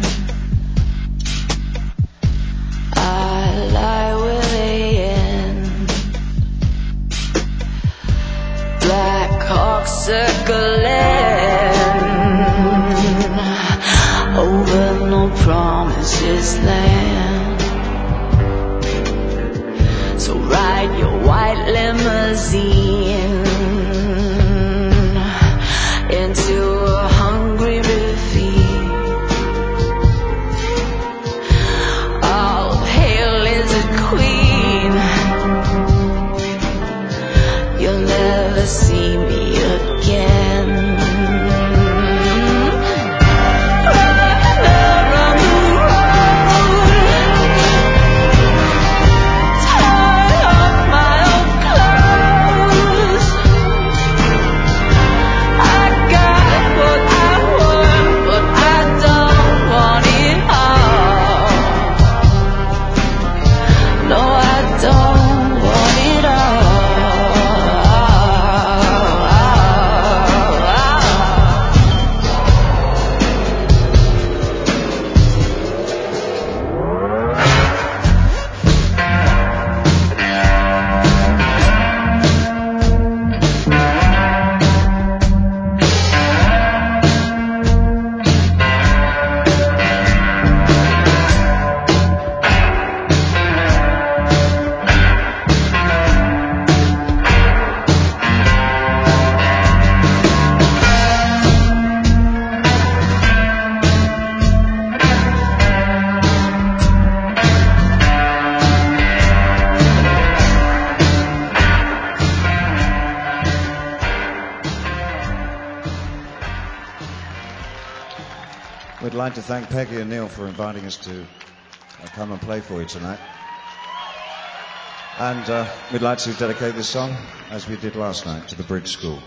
I lie where they end. Black Hawk circling over no promises land. So ride your white limousine into a hungry see me again. We'd like to thank Peggy and Neil for inviting us to come and play for you tonight. And we'd like to dedicate this song, as we did last night, to the Bridge School.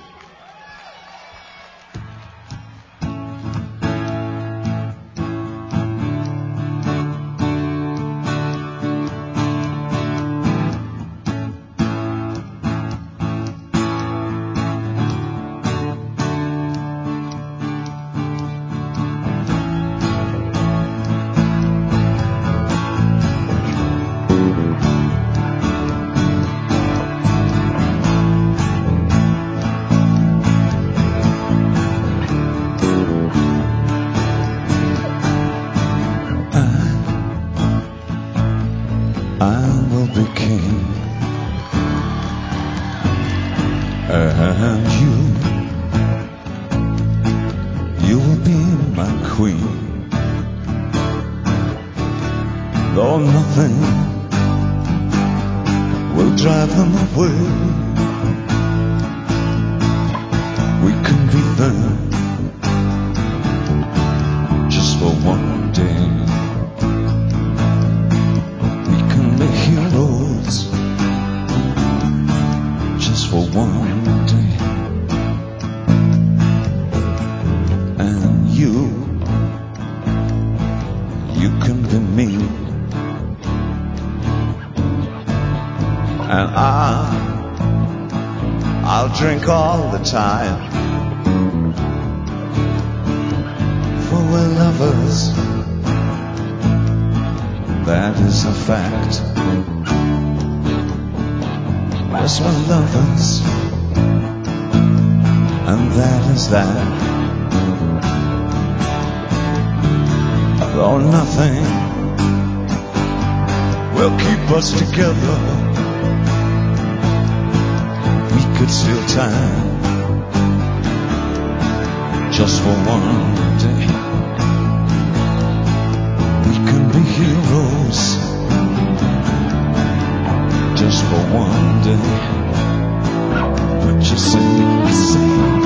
I'll drink all the time. lovers, that is a fact. Yes, we're lovers, and that is that. Though nothing will keep us together, we could steal time just for one day. We can be heroes just for one day. What you say, I say.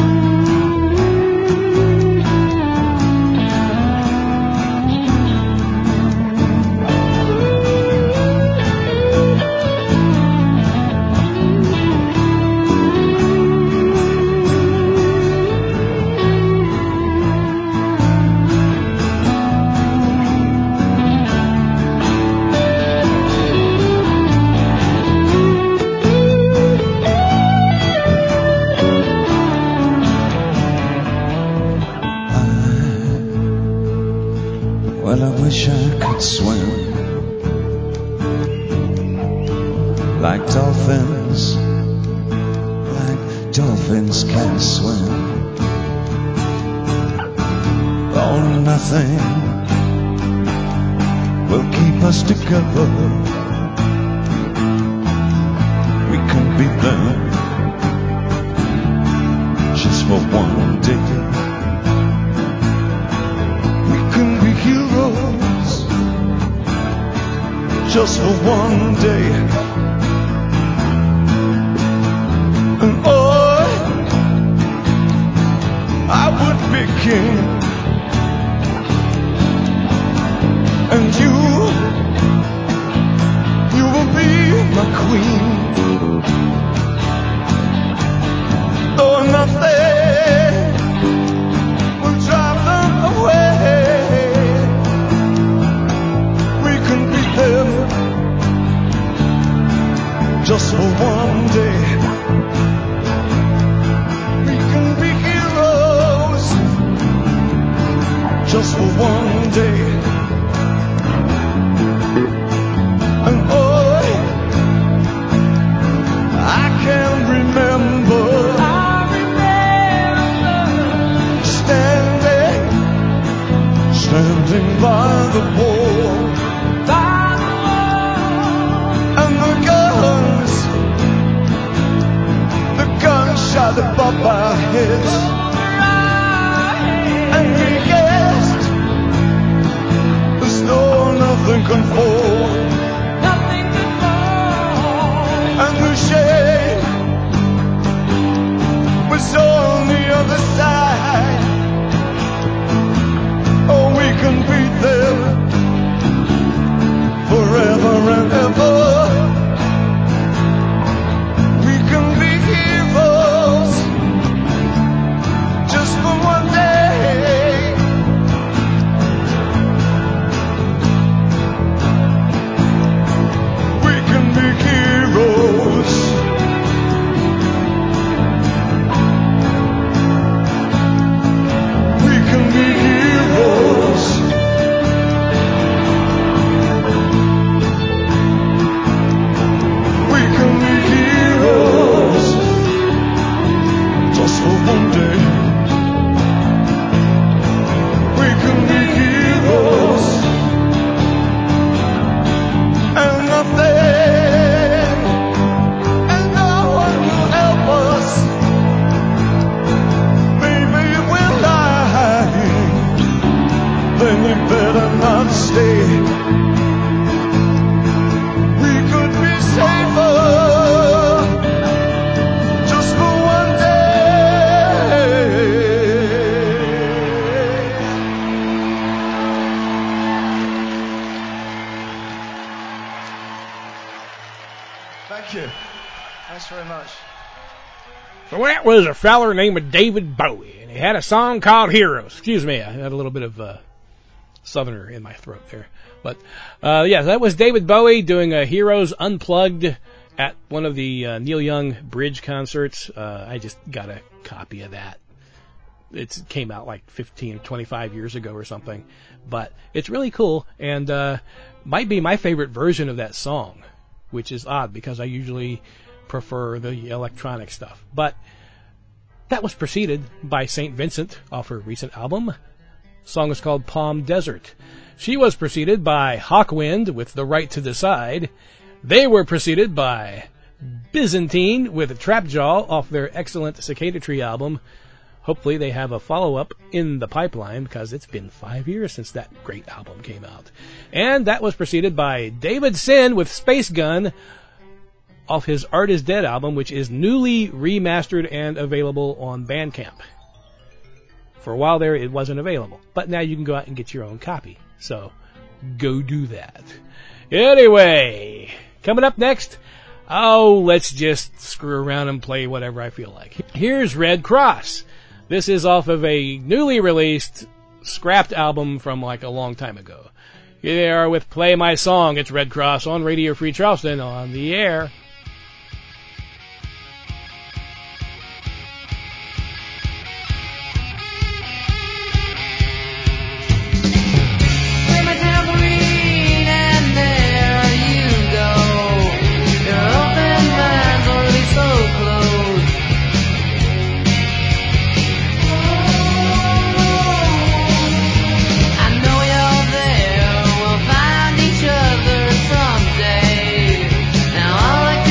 Well, I wish I could swim like dolphins can swim. Oh, nothing will keep us together. We can be them just for one day. Just for one day. And oh, I would be king, and you will be my queen. Though nothing will drive them away, we can be them just for one day. We can be heroes just for one day. And oh, I can remember standing by the wall, and the guns shot above our heads, and we guessed as though nothing can fall, and the shade was on the other side. Oh, we can beat them forever and ever. We can be heroes just for one day. We can be heroes. We can be heroes. We can be heroes just for one day. We can be heroes, and nothing and no one will help us. Maybe we're lying, then you better not stay. We could be safer just for one day. Thank you. Thanks very much. So that was a feller named David Bowie, and he had a song called Heroes. Excuse me, I had a little bit of Southerner in my throat there. But, yeah, that was David Bowie doing Heroes Unplugged at one of the Neil Young Bridge concerts. I just got a copy of that. it came out like 15, 25 years ago or something. But it's really cool, and might be my favorite version of that song, which is odd because I usually prefer the electronic stuff. But that was preceded by St. Vincent off her recent album. The song is called Palm Desert. She was preceded by Hawkwind with The Right to Decide. They were preceded by Byzantine with Trapjaw off their excellent Cicada Tree album. Hopefully they have a follow-up in the pipeline because it's been 5 years since that great album came out. And that was preceded by David Sin with Space Gun off his Art is Dead album, which is newly remastered and available on Bandcamp. For a while there, it wasn't available, but now you can go out and get your own copy. So go do that. Anyway, coming up next, let's just screw around and play whatever I feel like. Here's Red Cross. This is off of a newly released, scrapped album from like a long time ago. Here they are with Play My Song. It's Red Cross on Radio Free Charleston on the air. Someday. Now all I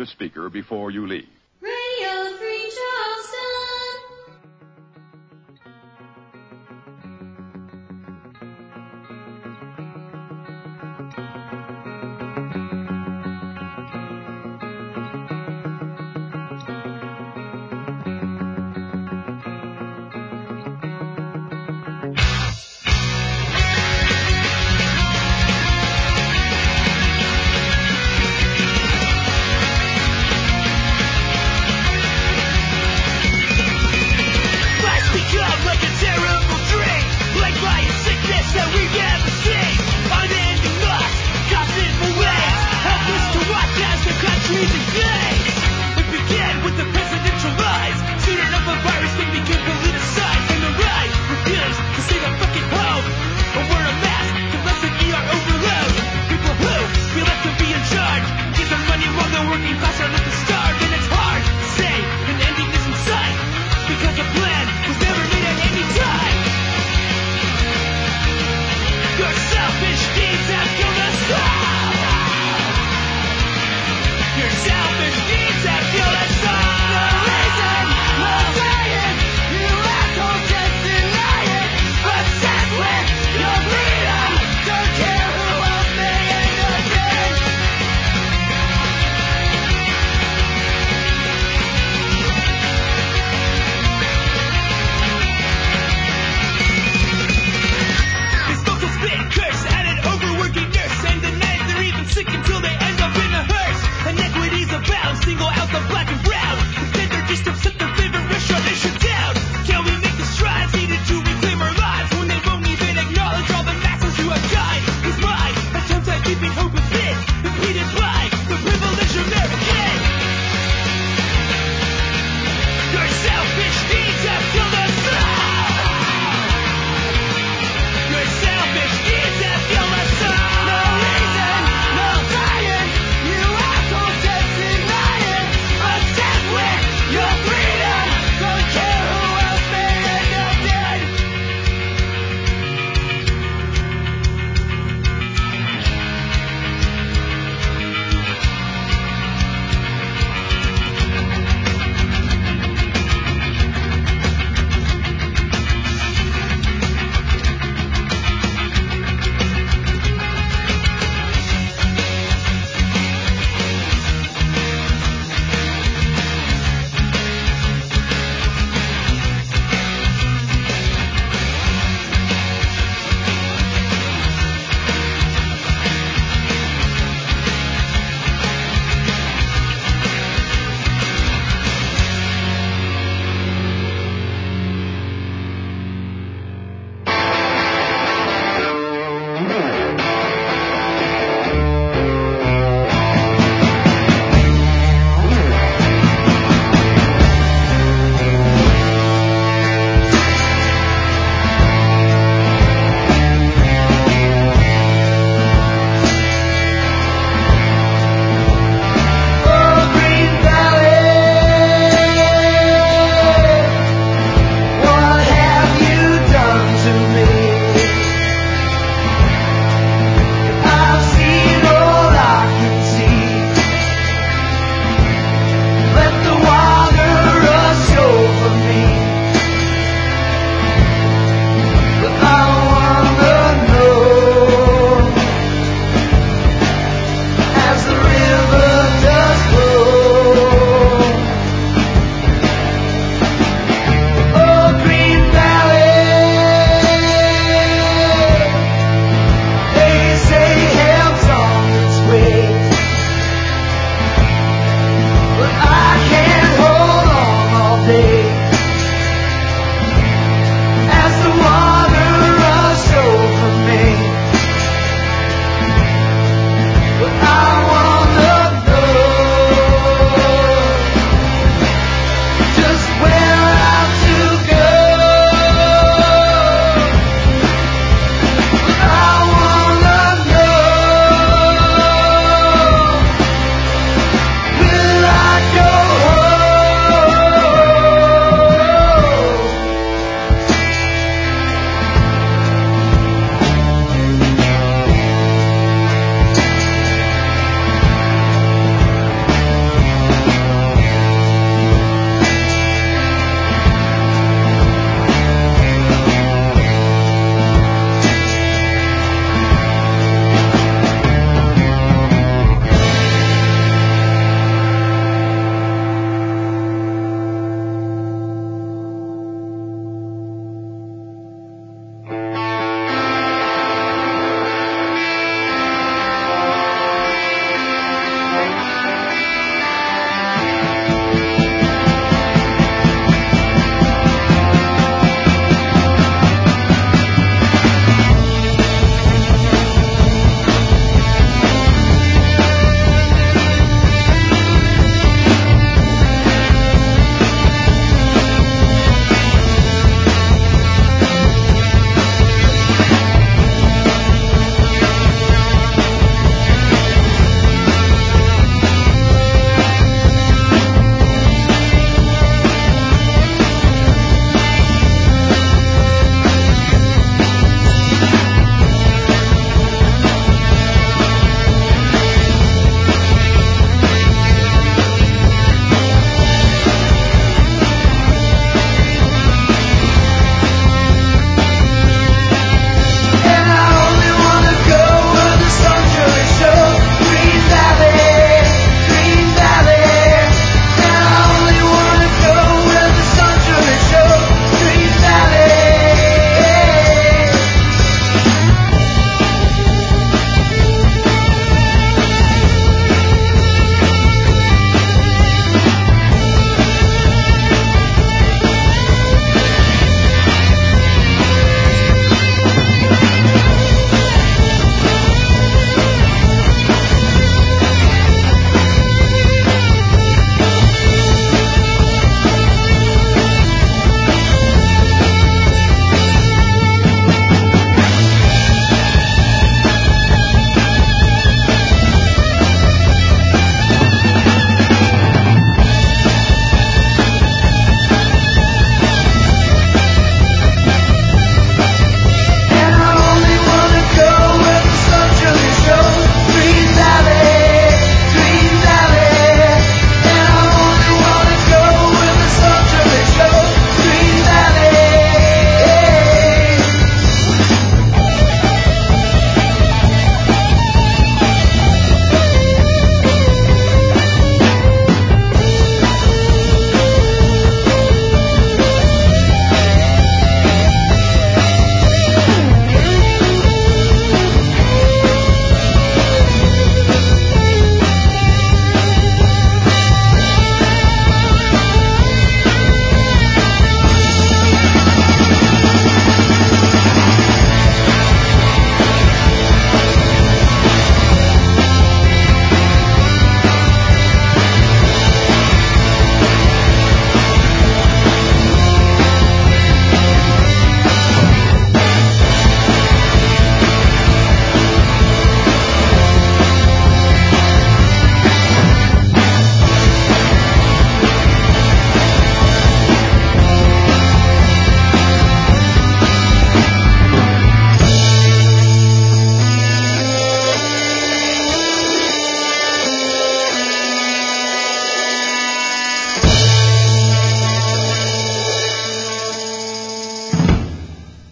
speaker before you leave. Radio Free Charleston.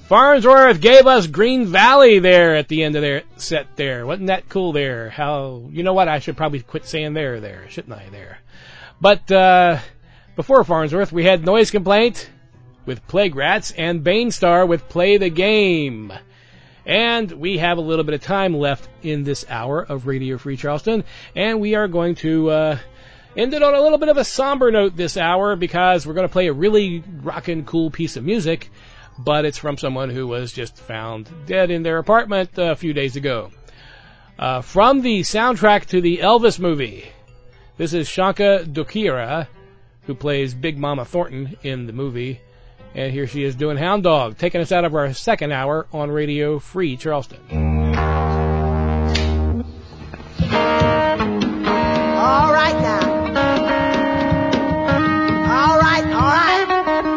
Farnsworth gave us Green Valley there at the end of their set there. Wasn't that cool there? How, you know what, I should probably quit saying there, shouldn't I, there? But before Farnsworth, we had Noise Complaint with Plague Rats and Banestar with Play the Game. And we have a little bit of time left in this hour of Radio Free Charleston, and we are going to end it on a little bit of a somber note this hour because we're going to play a really rockin' cool piece of music, but it's from someone who was just found dead in their apartment a few days ago. From the soundtrack to the Elvis movie, this is Shanka Dokira, who plays Big Mama Thornton in the movie. And here she is doing Hound Dog, taking us out of our second hour on Radio Free Charleston. All right now. All right, all right.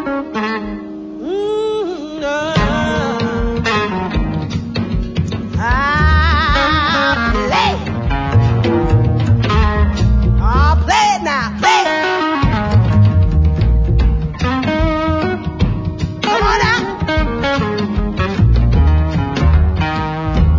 I'll play it now. Play it. Come on now.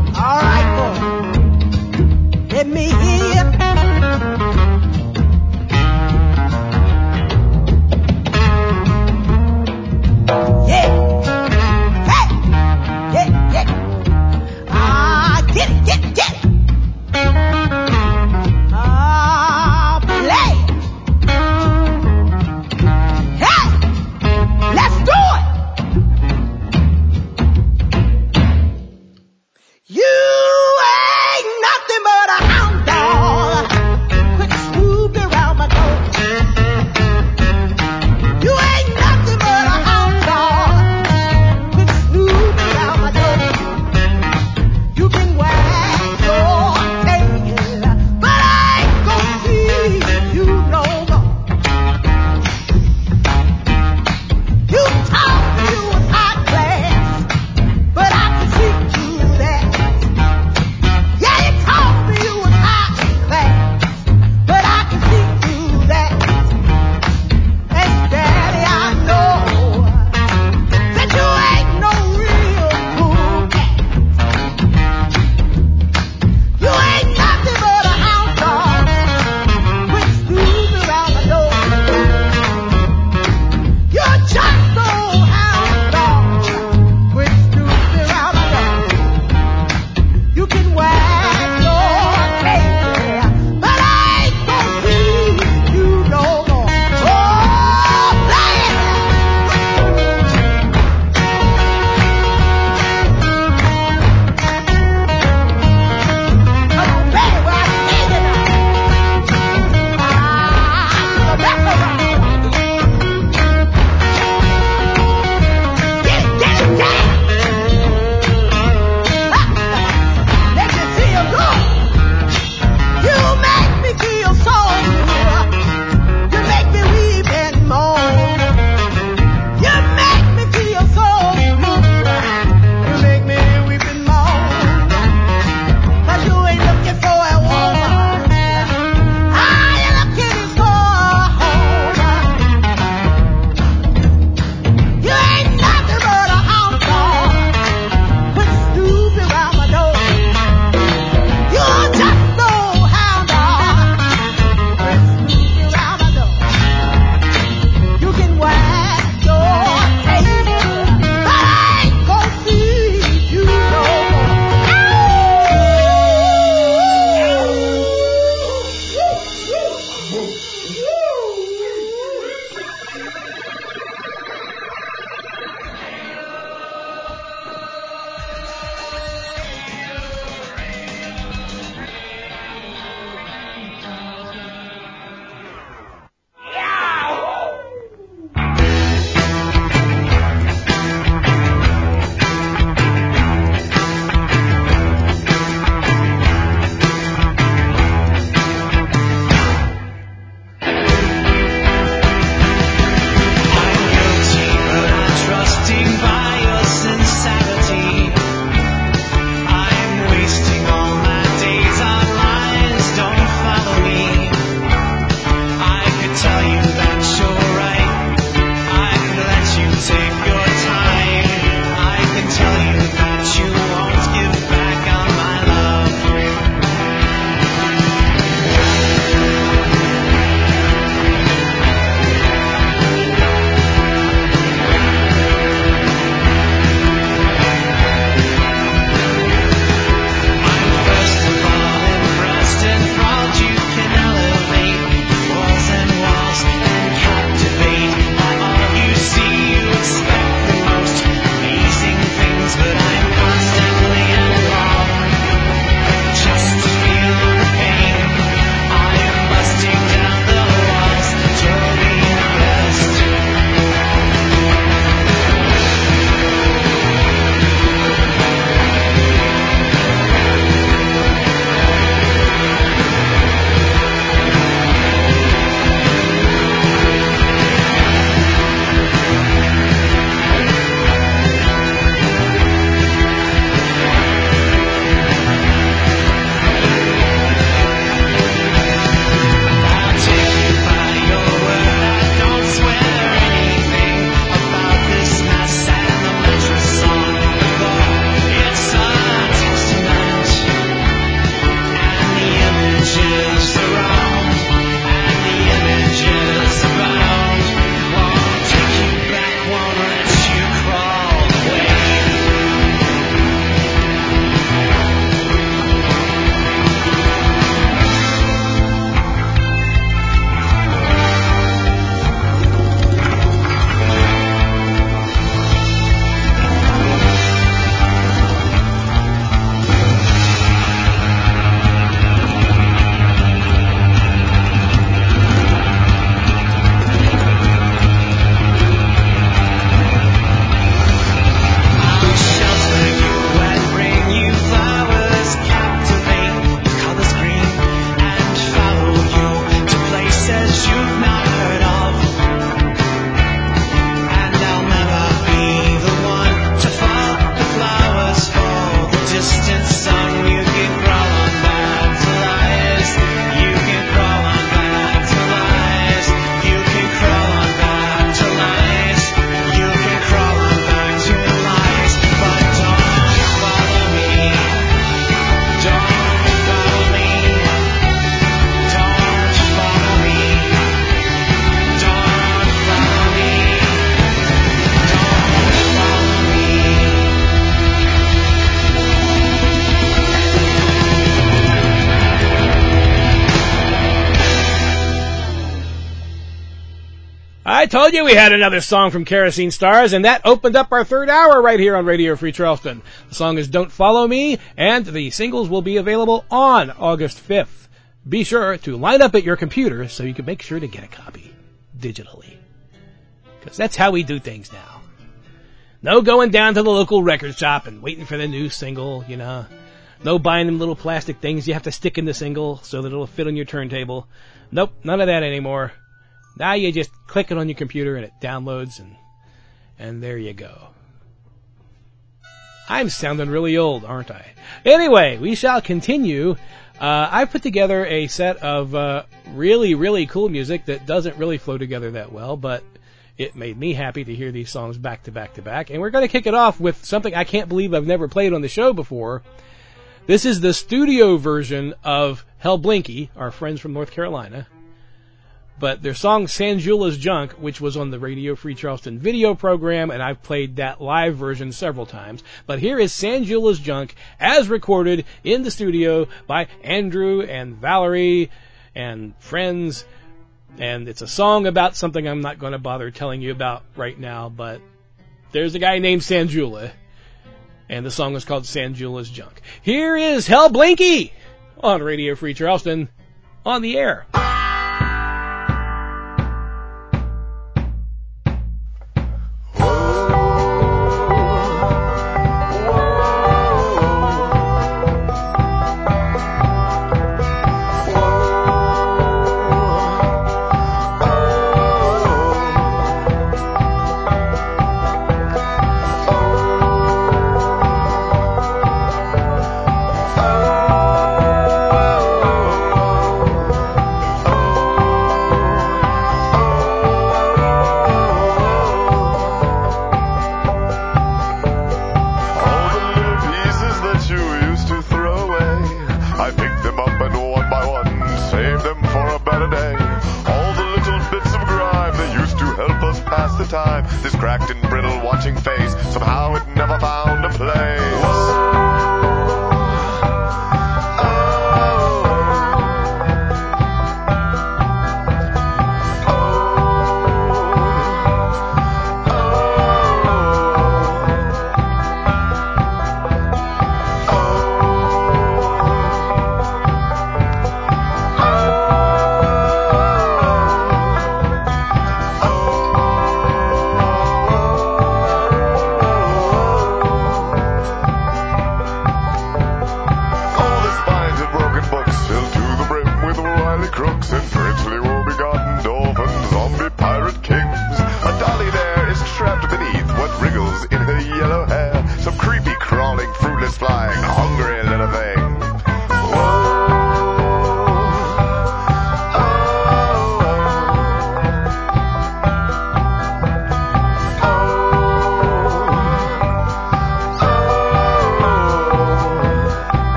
told you we had another song from Kerosene Stars, and that opened up our third hour right here on Radio Free Charleston. The song is Don't Follow Me, and the singles will be available on August 5th. Be sure to line up at your computer so you can make sure to get a copy digitally. Because that's how we do things now. No going down to the local record shop and waiting for the new single, you know. No buying them little plastic things you have to stick in the single so that it'll fit on your turntable. Nope, none of that anymore. Now you just click it on your computer and it downloads and there you go. I'm sounding really old, aren't I? Anyway, we shall continue. I put together a set of really, really cool music that doesn't really flow together that well, but it made me happy to hear these songs back to back to back. And we're going to kick it off with something I can't believe I've never played on the show before. This is the studio version of Hell Blinky, our friends from North Carolina. But their song Sanjula's Junk, which was on the Radio Free Charleston video program, and I've played that live version several times. But here is Sanjula's Junk, as recorded in the studio by Andrew and Valerie and friends. And it's a song about something I'm not going to bother telling you about right now, but there's a guy named Sanjula, and the song is called Sanjula's Junk. Here is Hell Blinky on Radio Free Charleston on the air. This cracked and brittle watching face, somehow it never found a place.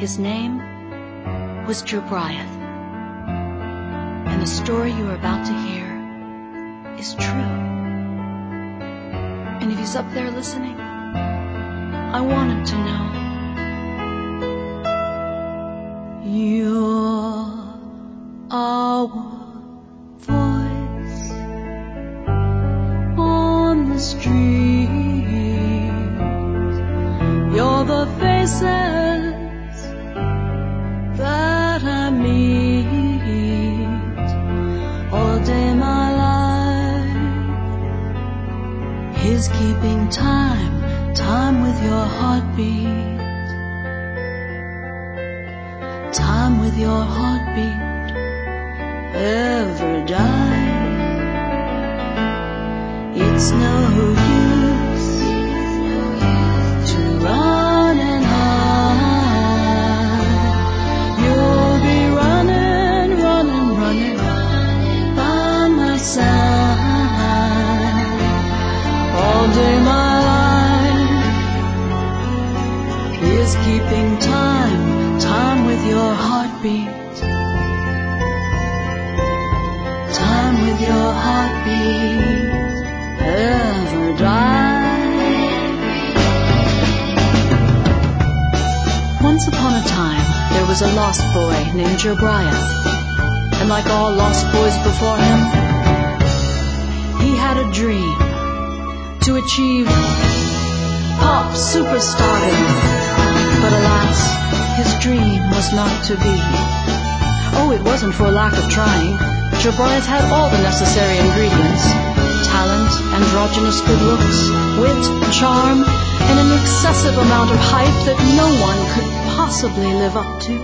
His name was Jobriath. And the story you are about to hear is true. And if he's up there listening, I want him to know. You're our voice on the street. You're the faces that I meet all day my life is keeping time with your heartbeat. Time with your heartbeat ever die. It's no use to run and hide. You'll be running by my side all day. My life is keeping time with your heartbeat. Time with your heartbeat ever die. Once upon a time, there was a lost boy named Jobriath. And like all lost boys before him, he had a dream to achieve pop superstardom. But alas, his dream was not to be. Oh, it wasn't for lack of trying. Jobriath had all the necessary ingredients: talent, androgynous good looks, wit, charm, and an excessive amount of hype that no one could possibly live up to.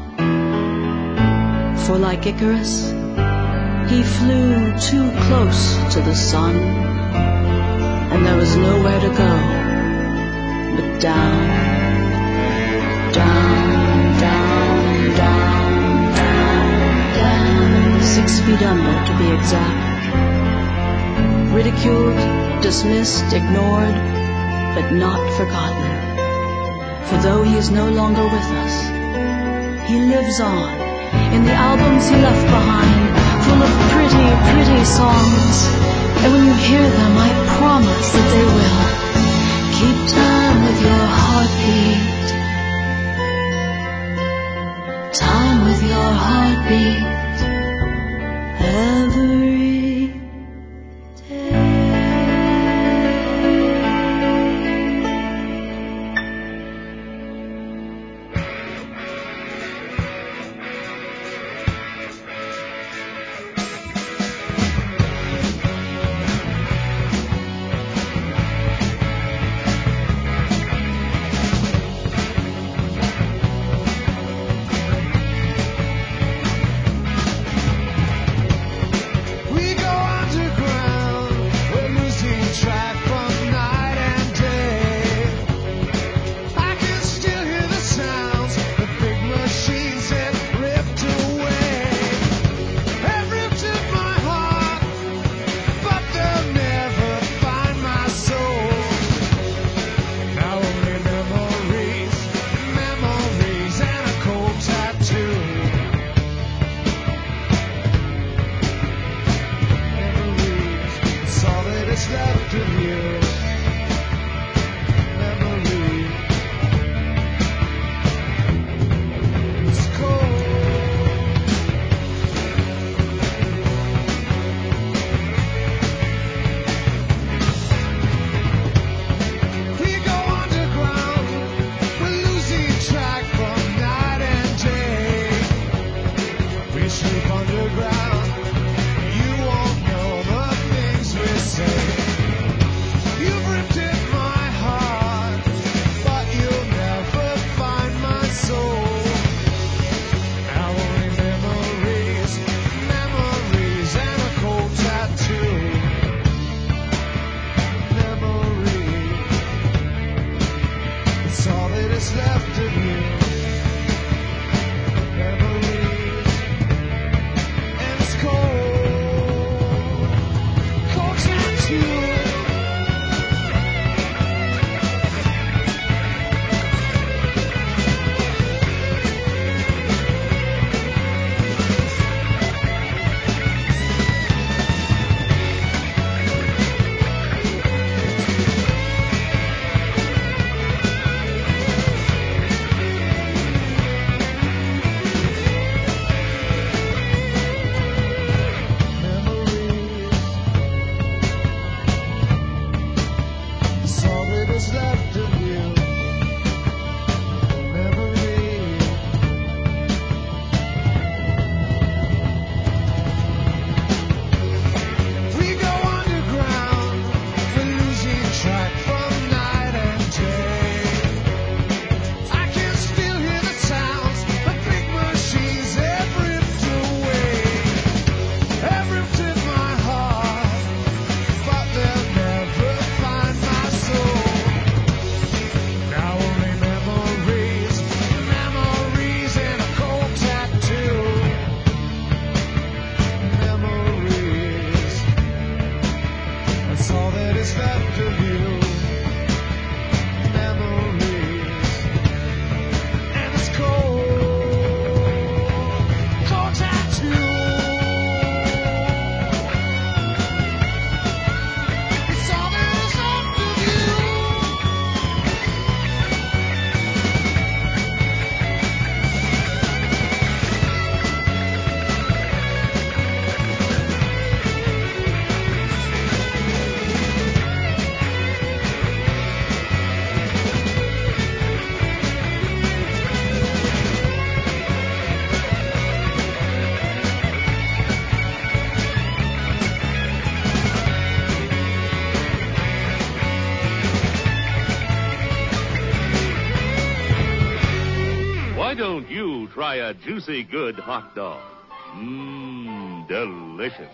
For like Icarus, he flew too close to the sun, and there was nowhere to go but down. Down, down, down, down, down, 6 feet under to be exact. Ridiculed, dismissed, ignored, but not forgotten. For though he is no longer with us, he lives on in the albums he left behind, full of pretty, pretty songs. And when you hear them, I promise that they will keep time with your heartbeat. Time with your heartbeat every try a juicy good hot dog. Mmm, delicious.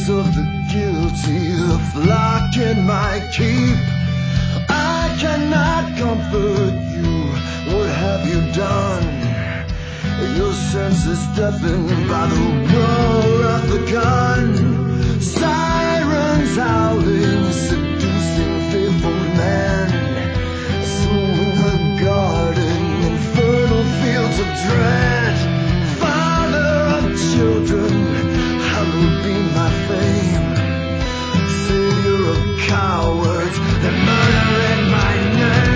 voice of the guilty, the flock in my keep. I cannot comfort you. What have you done? Your senses deafened by the roar of the gun. Sirens howling, seducing fearful men. Through the garden, infernal fields of dread. Father of children, hallowed be my fame. Savior of cowards that murder in my name.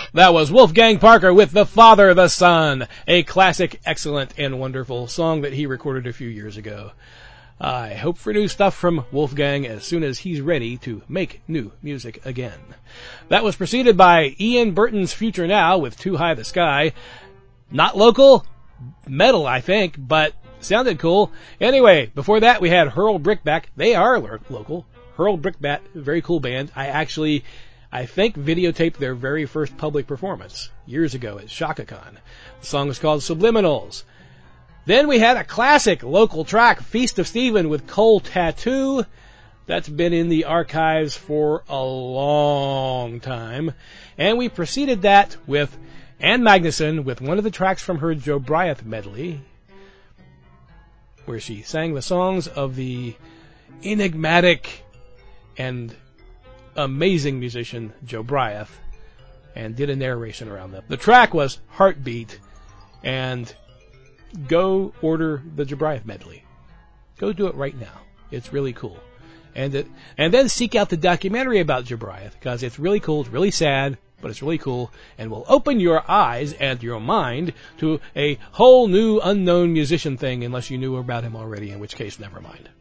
That was Wolfgang Parker with The Father, the Son, a classic, excellent, and wonderful song that he recorded a few years ago. I hope for new stuff from Wolfgang as soon as he's ready to make new music again. That was preceded by Ian Burton's Future Now with Too High the Sky. Not local, metal I think, but sounded cool. Anyway, before that we had Hurl Brickbat. They are local. Hurl Brickbat, very cool band. I think videotaped their very first public performance years ago at ShakaCon. The song was called Subliminals. Then we had a classic local track, Feast of Stephen with Coal Tattoo. That's been in the archives for a long time. And we preceded that with Ann Magnuson with one of the tracks from her Joe Bryant medley, where she sang the songs of the enigmatic and amazing musician Joe Bryant and did a narration around them. The track was Heartbeat, and go order the Joe Bryant medley. Go do it right now. It's really cool. And then seek out the documentary about Joe Bryant, because it's really cool, it's really sad, but it's really cool, and will open your eyes and your mind to a whole new unknown musician thing, unless you knew about him already, in which case, never mind.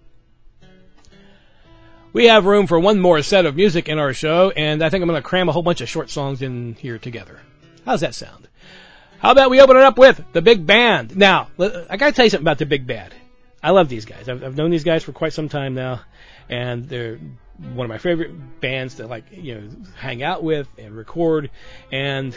We have room for one more set of music in our show, and I think I'm going to cram a whole bunch of short songs in here together. How's that sound? How about we open it up with The Big Band? Now, I got to tell you something about The Big Band. I love these guys. I've known these guys for quite some time now, and they're one of my favorite bands to hang out with and record. And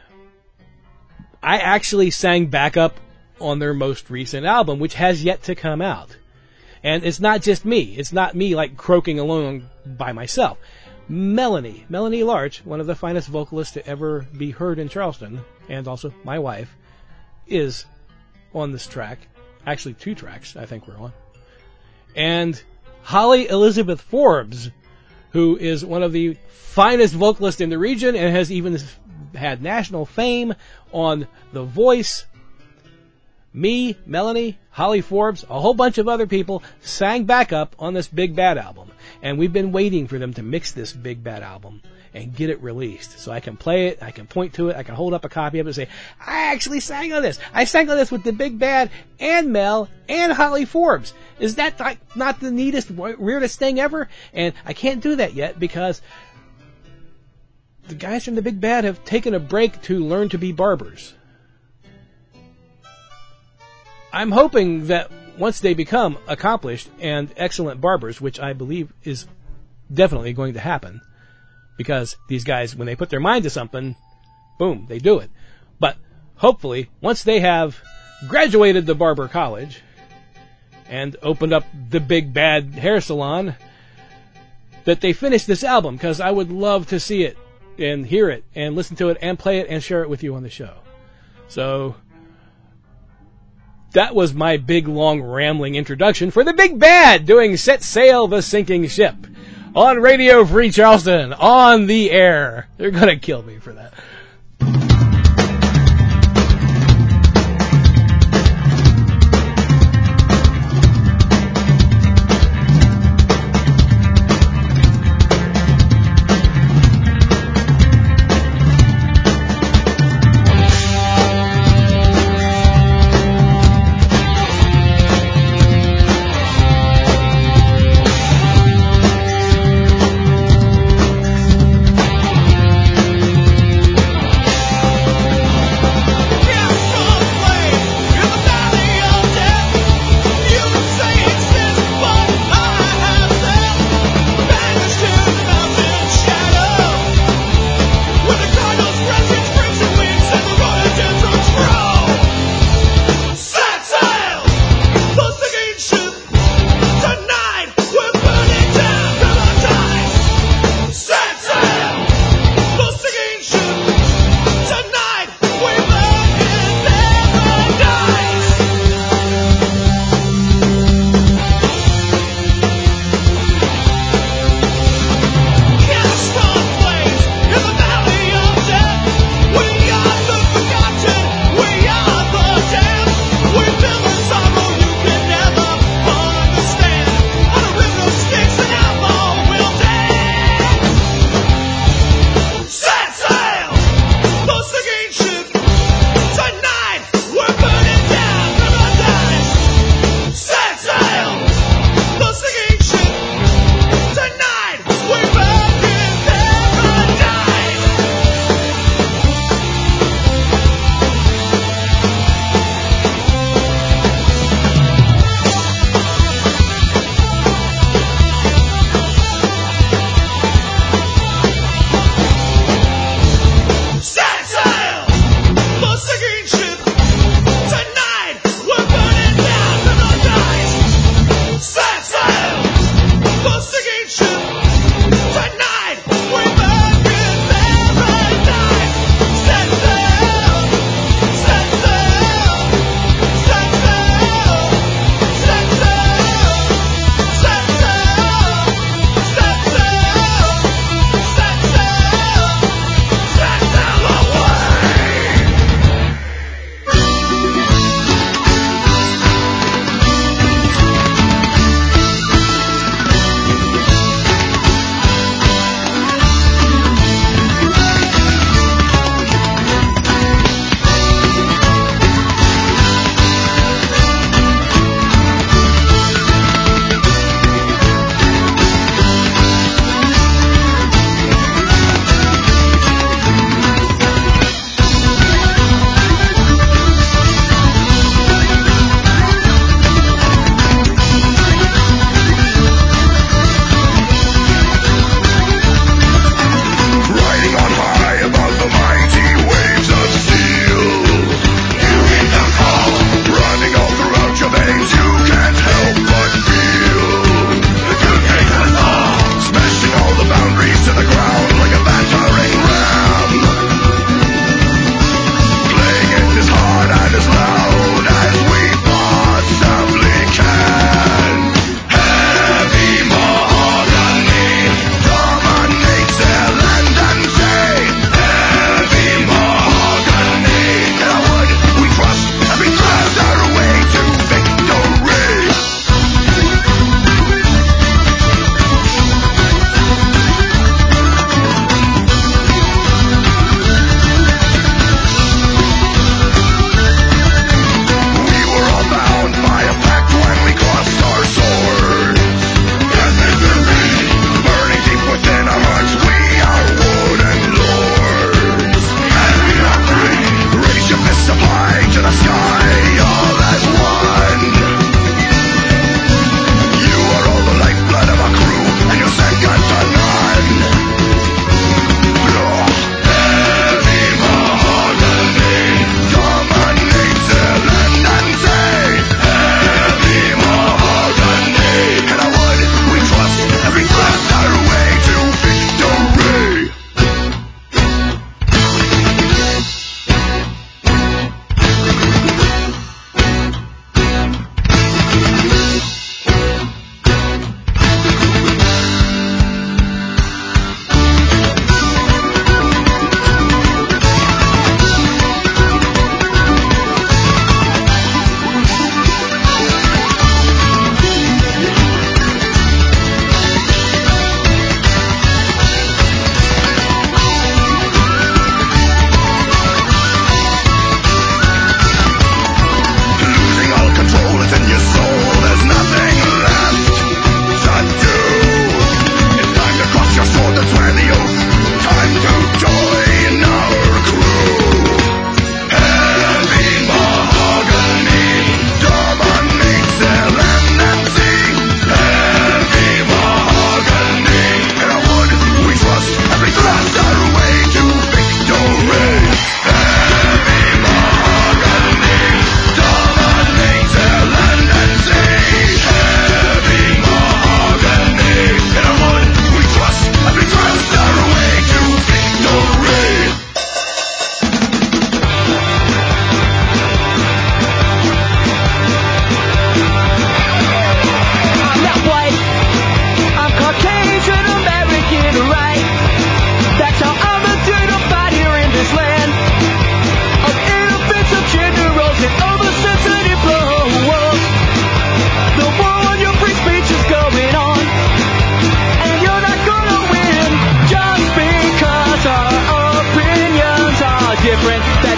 I actually sang backup on their most recent album, which has yet to come out. And it's not just me. It's not me croaking alone by myself. Melanie Larch, one of the finest vocalists to ever be heard in Charleston, and also my wife, is on this track. Actually, 2 tracks I think we're on. And Holly Elizabeth Forbes, who is one of the finest vocalists in the region and has even had national fame on The Voice. Me, Melanie, Holly Forbes, a whole bunch of other people sang backup on this Big Bad album. And we've been waiting for them to mix this Big Bad album and get it released. So I can play it, I can point to it, I can hold up a copy of it and say, I actually sang on this. I sang on this with the Big Bad and Mel and Holly Forbes. Is that not the neatest, weirdest thing ever? And I can't do that yet because the guys from the Big Bad have taken a break to learn to be barbers. I'm hoping that once they become accomplished and excellent barbers, which I believe is definitely going to happen, because these guys, when they put their mind to something, boom, they do it. But hopefully, once they have graduated the barber college and opened up the Big Bad hair salon, that they finish this album, because I would love to see it and hear it and listen to it and play it and share it with you on the show. So that was my big, long, rambling introduction for the Big Bad doing Set Sail the Sinking Ship on Radio Free Charleston, on the air. They're going to kill me for that.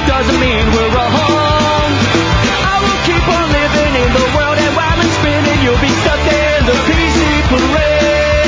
that doesn't mean we're wrong. I will keep on living in the world, and while it's spinning, you'll be stuck there in the PC parade.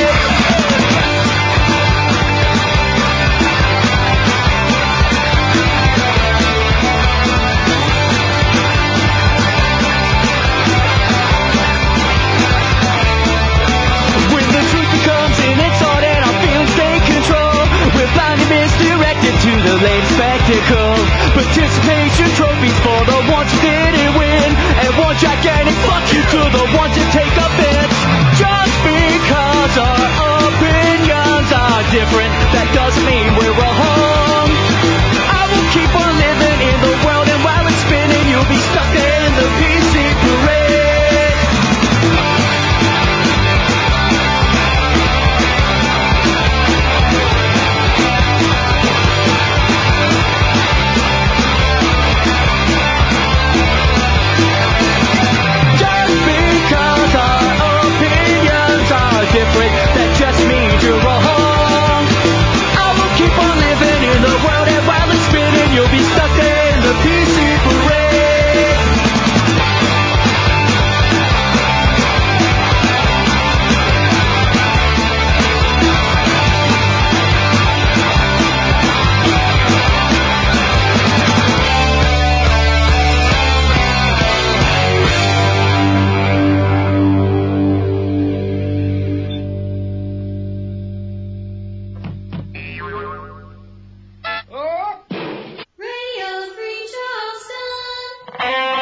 When the truth becomes in its heart and our feelings take control, we're blindly misdirected to the latest spectacle. Participation trophies for the ones who didn't win, and one gigantic fuck you to the ones that take offense. Just because our opinions are different, that doesn't mean we're wrong. I will keep on living in the world, and while it's spinning, you'll be stuck there in the PC parade. Different, that just means you're wrong. I will keep on living in the world, and while it's spinning, you'll be stuck there in the PC parade. Radio Free Charleston.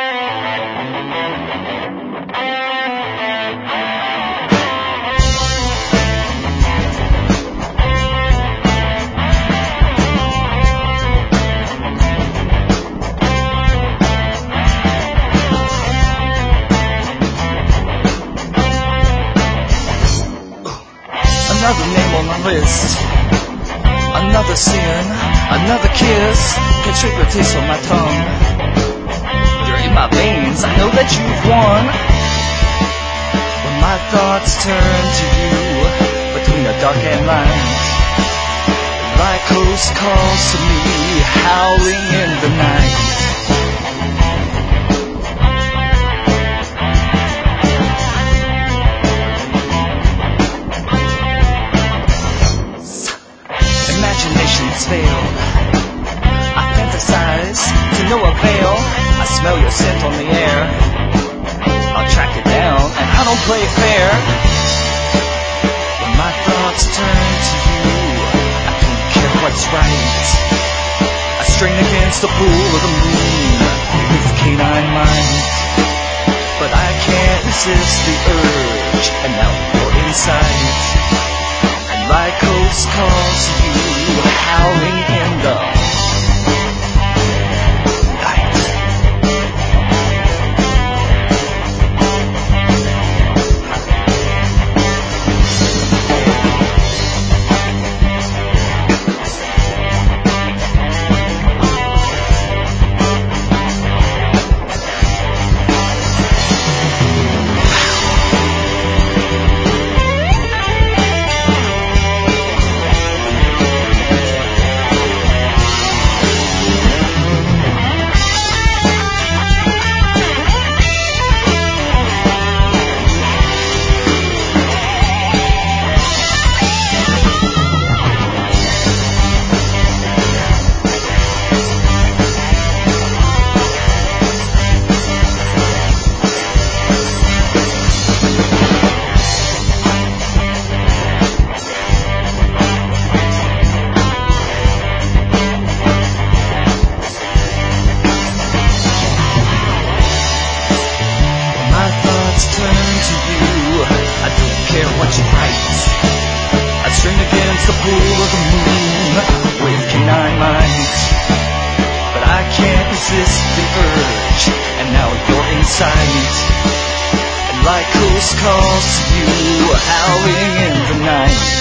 Another name on the list, another sin, another kiss can trigger taste on my tongue. You're in my veins, I know that you've won. When my thoughts turn to you between the dark and light, like host calls to me, howling in the night. Imagination's failed. I fantasize to no avail. I smell your scent on the air. I'll track it down, and I don't play fair. When my thoughts turn to you, I don't care what's right. I strain against the pull of the moon with canine mind, but I can't resist the urge, and now you're inside. Like host calls you, howling in the night. Like whose calls to you, howling in the night.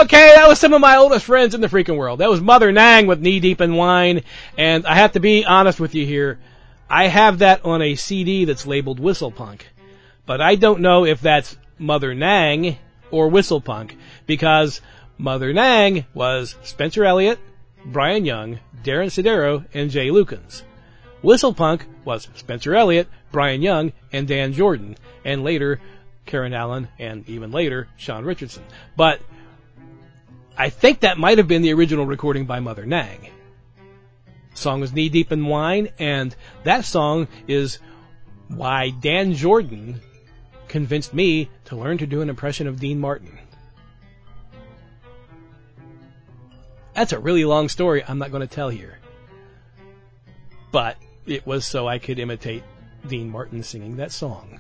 Okay, that was some of my oldest friends in the freaking world. That was Mother Nang with Knee Deep in Wine. And I have to be honest with you here. I have that on a CD that's labeled Whistle Punk. But I don't know if that's Mother Nang or Whistle Punk, because Mother Nang was Spencer Elliott, Brian Young, Darren Sidero, and Jay Lukens. Whistle Punk was Spencer Elliott, Brian Young, and Dan Jordan, and later Karen Allen, and even later Sean Richardson. But I think that might have been the original recording by Mother Nang. The song was Knee Deep in Wine, and that song is why Dan Jordan convinced me to learn to do an impression of Dean Martin. That's a really long story I'm not going to tell here. But it was so I could imitate Dean Martin singing that song.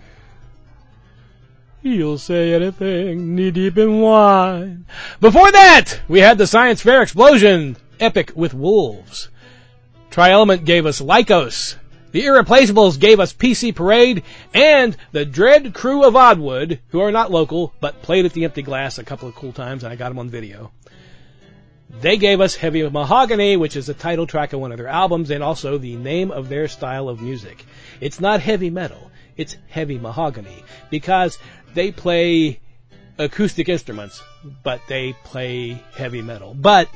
He'll say anything, knee deep in wine. Before that, we had the Science Fair Explosion, Epic with Wolves. Tri-Element gave us Lycos. The Irreplaceables gave us PC Parade, and the Dread Crew of Oddwood, who are not local, but played at the Empty Glass a couple of cool times, and I got them on video. They gave us Heavy Mahogany, which is the title track of one of their albums, and also the name of their style of music. It's not heavy metal, it's Heavy Mahogany, because they play acoustic instruments, but they play heavy metal. But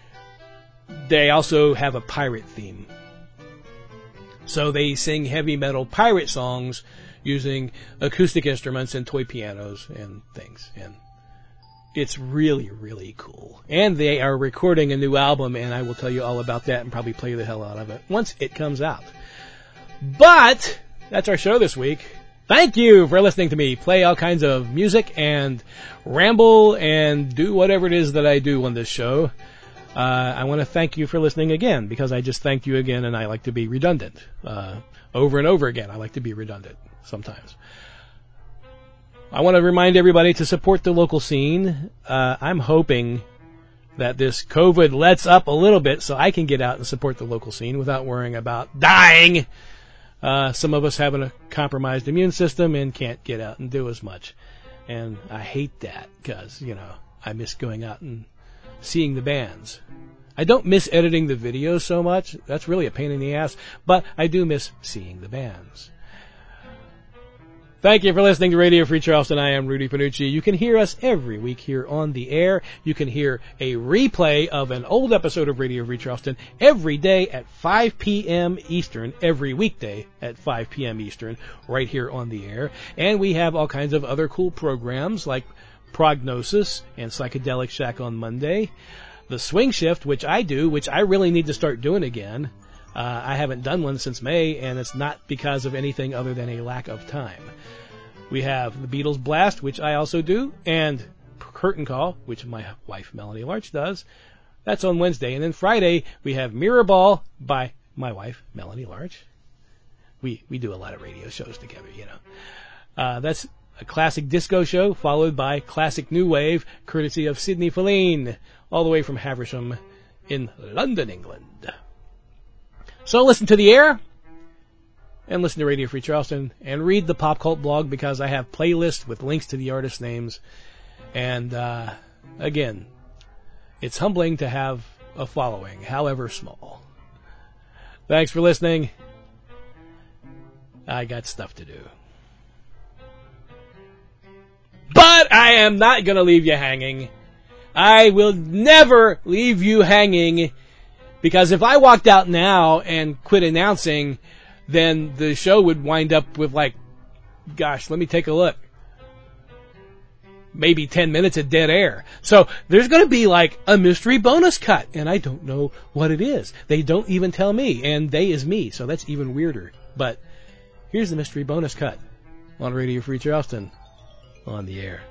they also have a pirate theme. So they sing heavy metal pirate songs using acoustic instruments and toy pianos and things. And it's really, really cool. And they are recording a new album, and I will tell you all about that and probably play the hell out of it once it comes out. But that's our show this week. Thank you for listening to me play all kinds of music and ramble and do whatever it is that I do on this show. I want to thank you for listening again, because I just thanked you again, and I like to be redundant. Over and over again, I like to be redundant sometimes. I want to remind everybody to support the local scene. I'm hoping that this COVID lets up a little bit so I can get out and support the local scene without worrying about dying. Some of us have a compromised immune system and can't get out and do as much. And I hate that because, I miss going out and seeing the bands. I don't miss editing the videos so much. That's really a pain in the ass. But I do miss seeing the bands. Thank you for listening to Radio Free Charleston. I am Rudy Panucci. You can hear us every week here on the air. You can hear a replay of an old episode of Radio Free Charleston every day at 5 p.m. Eastern, every weekday at 5 p.m. Eastern, right here on the air. And we have all kinds of other cool programs like Prognosis and Psychedelic Shack on Monday. The Swing Shift, which I do, which I really need to start doing again. I haven't done one since May, and it's not because of anything other than a lack of time. We have the Beatles Blast, which I also do, and Curtain Call, which my wife Melanie Larch does. That's on Wednesday. And then Friday, we have Mirror Ball by my wife Melanie Larch. We do a lot of radio shows together, That's a classic disco show, followed by classic new wave, courtesy of Sidney Feline, all the way from Haversham in London, England. So listen to the air, and listen to Radio Free Charleston, and read the Pop Cult blog, because I have playlists with links to the artist names. And, again, it's humbling to have a following, however small. Thanks for listening. I got stuff to do. But I am not going to leave you hanging. I will never leave you hanging, because if I walked out now and quit announcing, then the show would wind up with let me take a look. Maybe 10 minutes of dead air. So there's going to be a mystery bonus cut, and I don't know what it is. They don't even tell me, and they is me, so that's even weirder. But here's the mystery bonus cut on Radio Free Charleston on the air.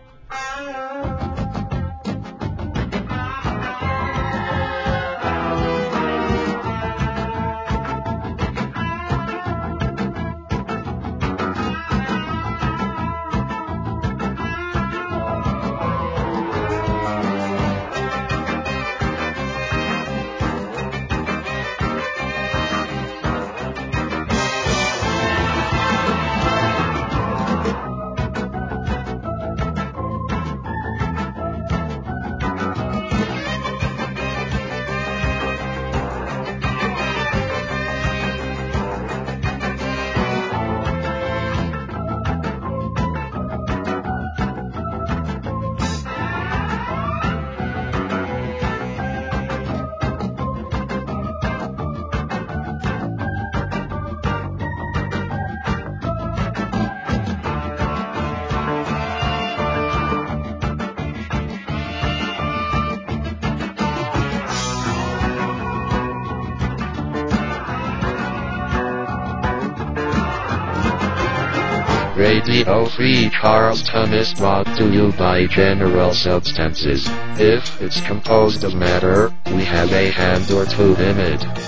Radio Free Charleston is brought to you by General Substances. If it's composed of matter, we have a hand or two in it.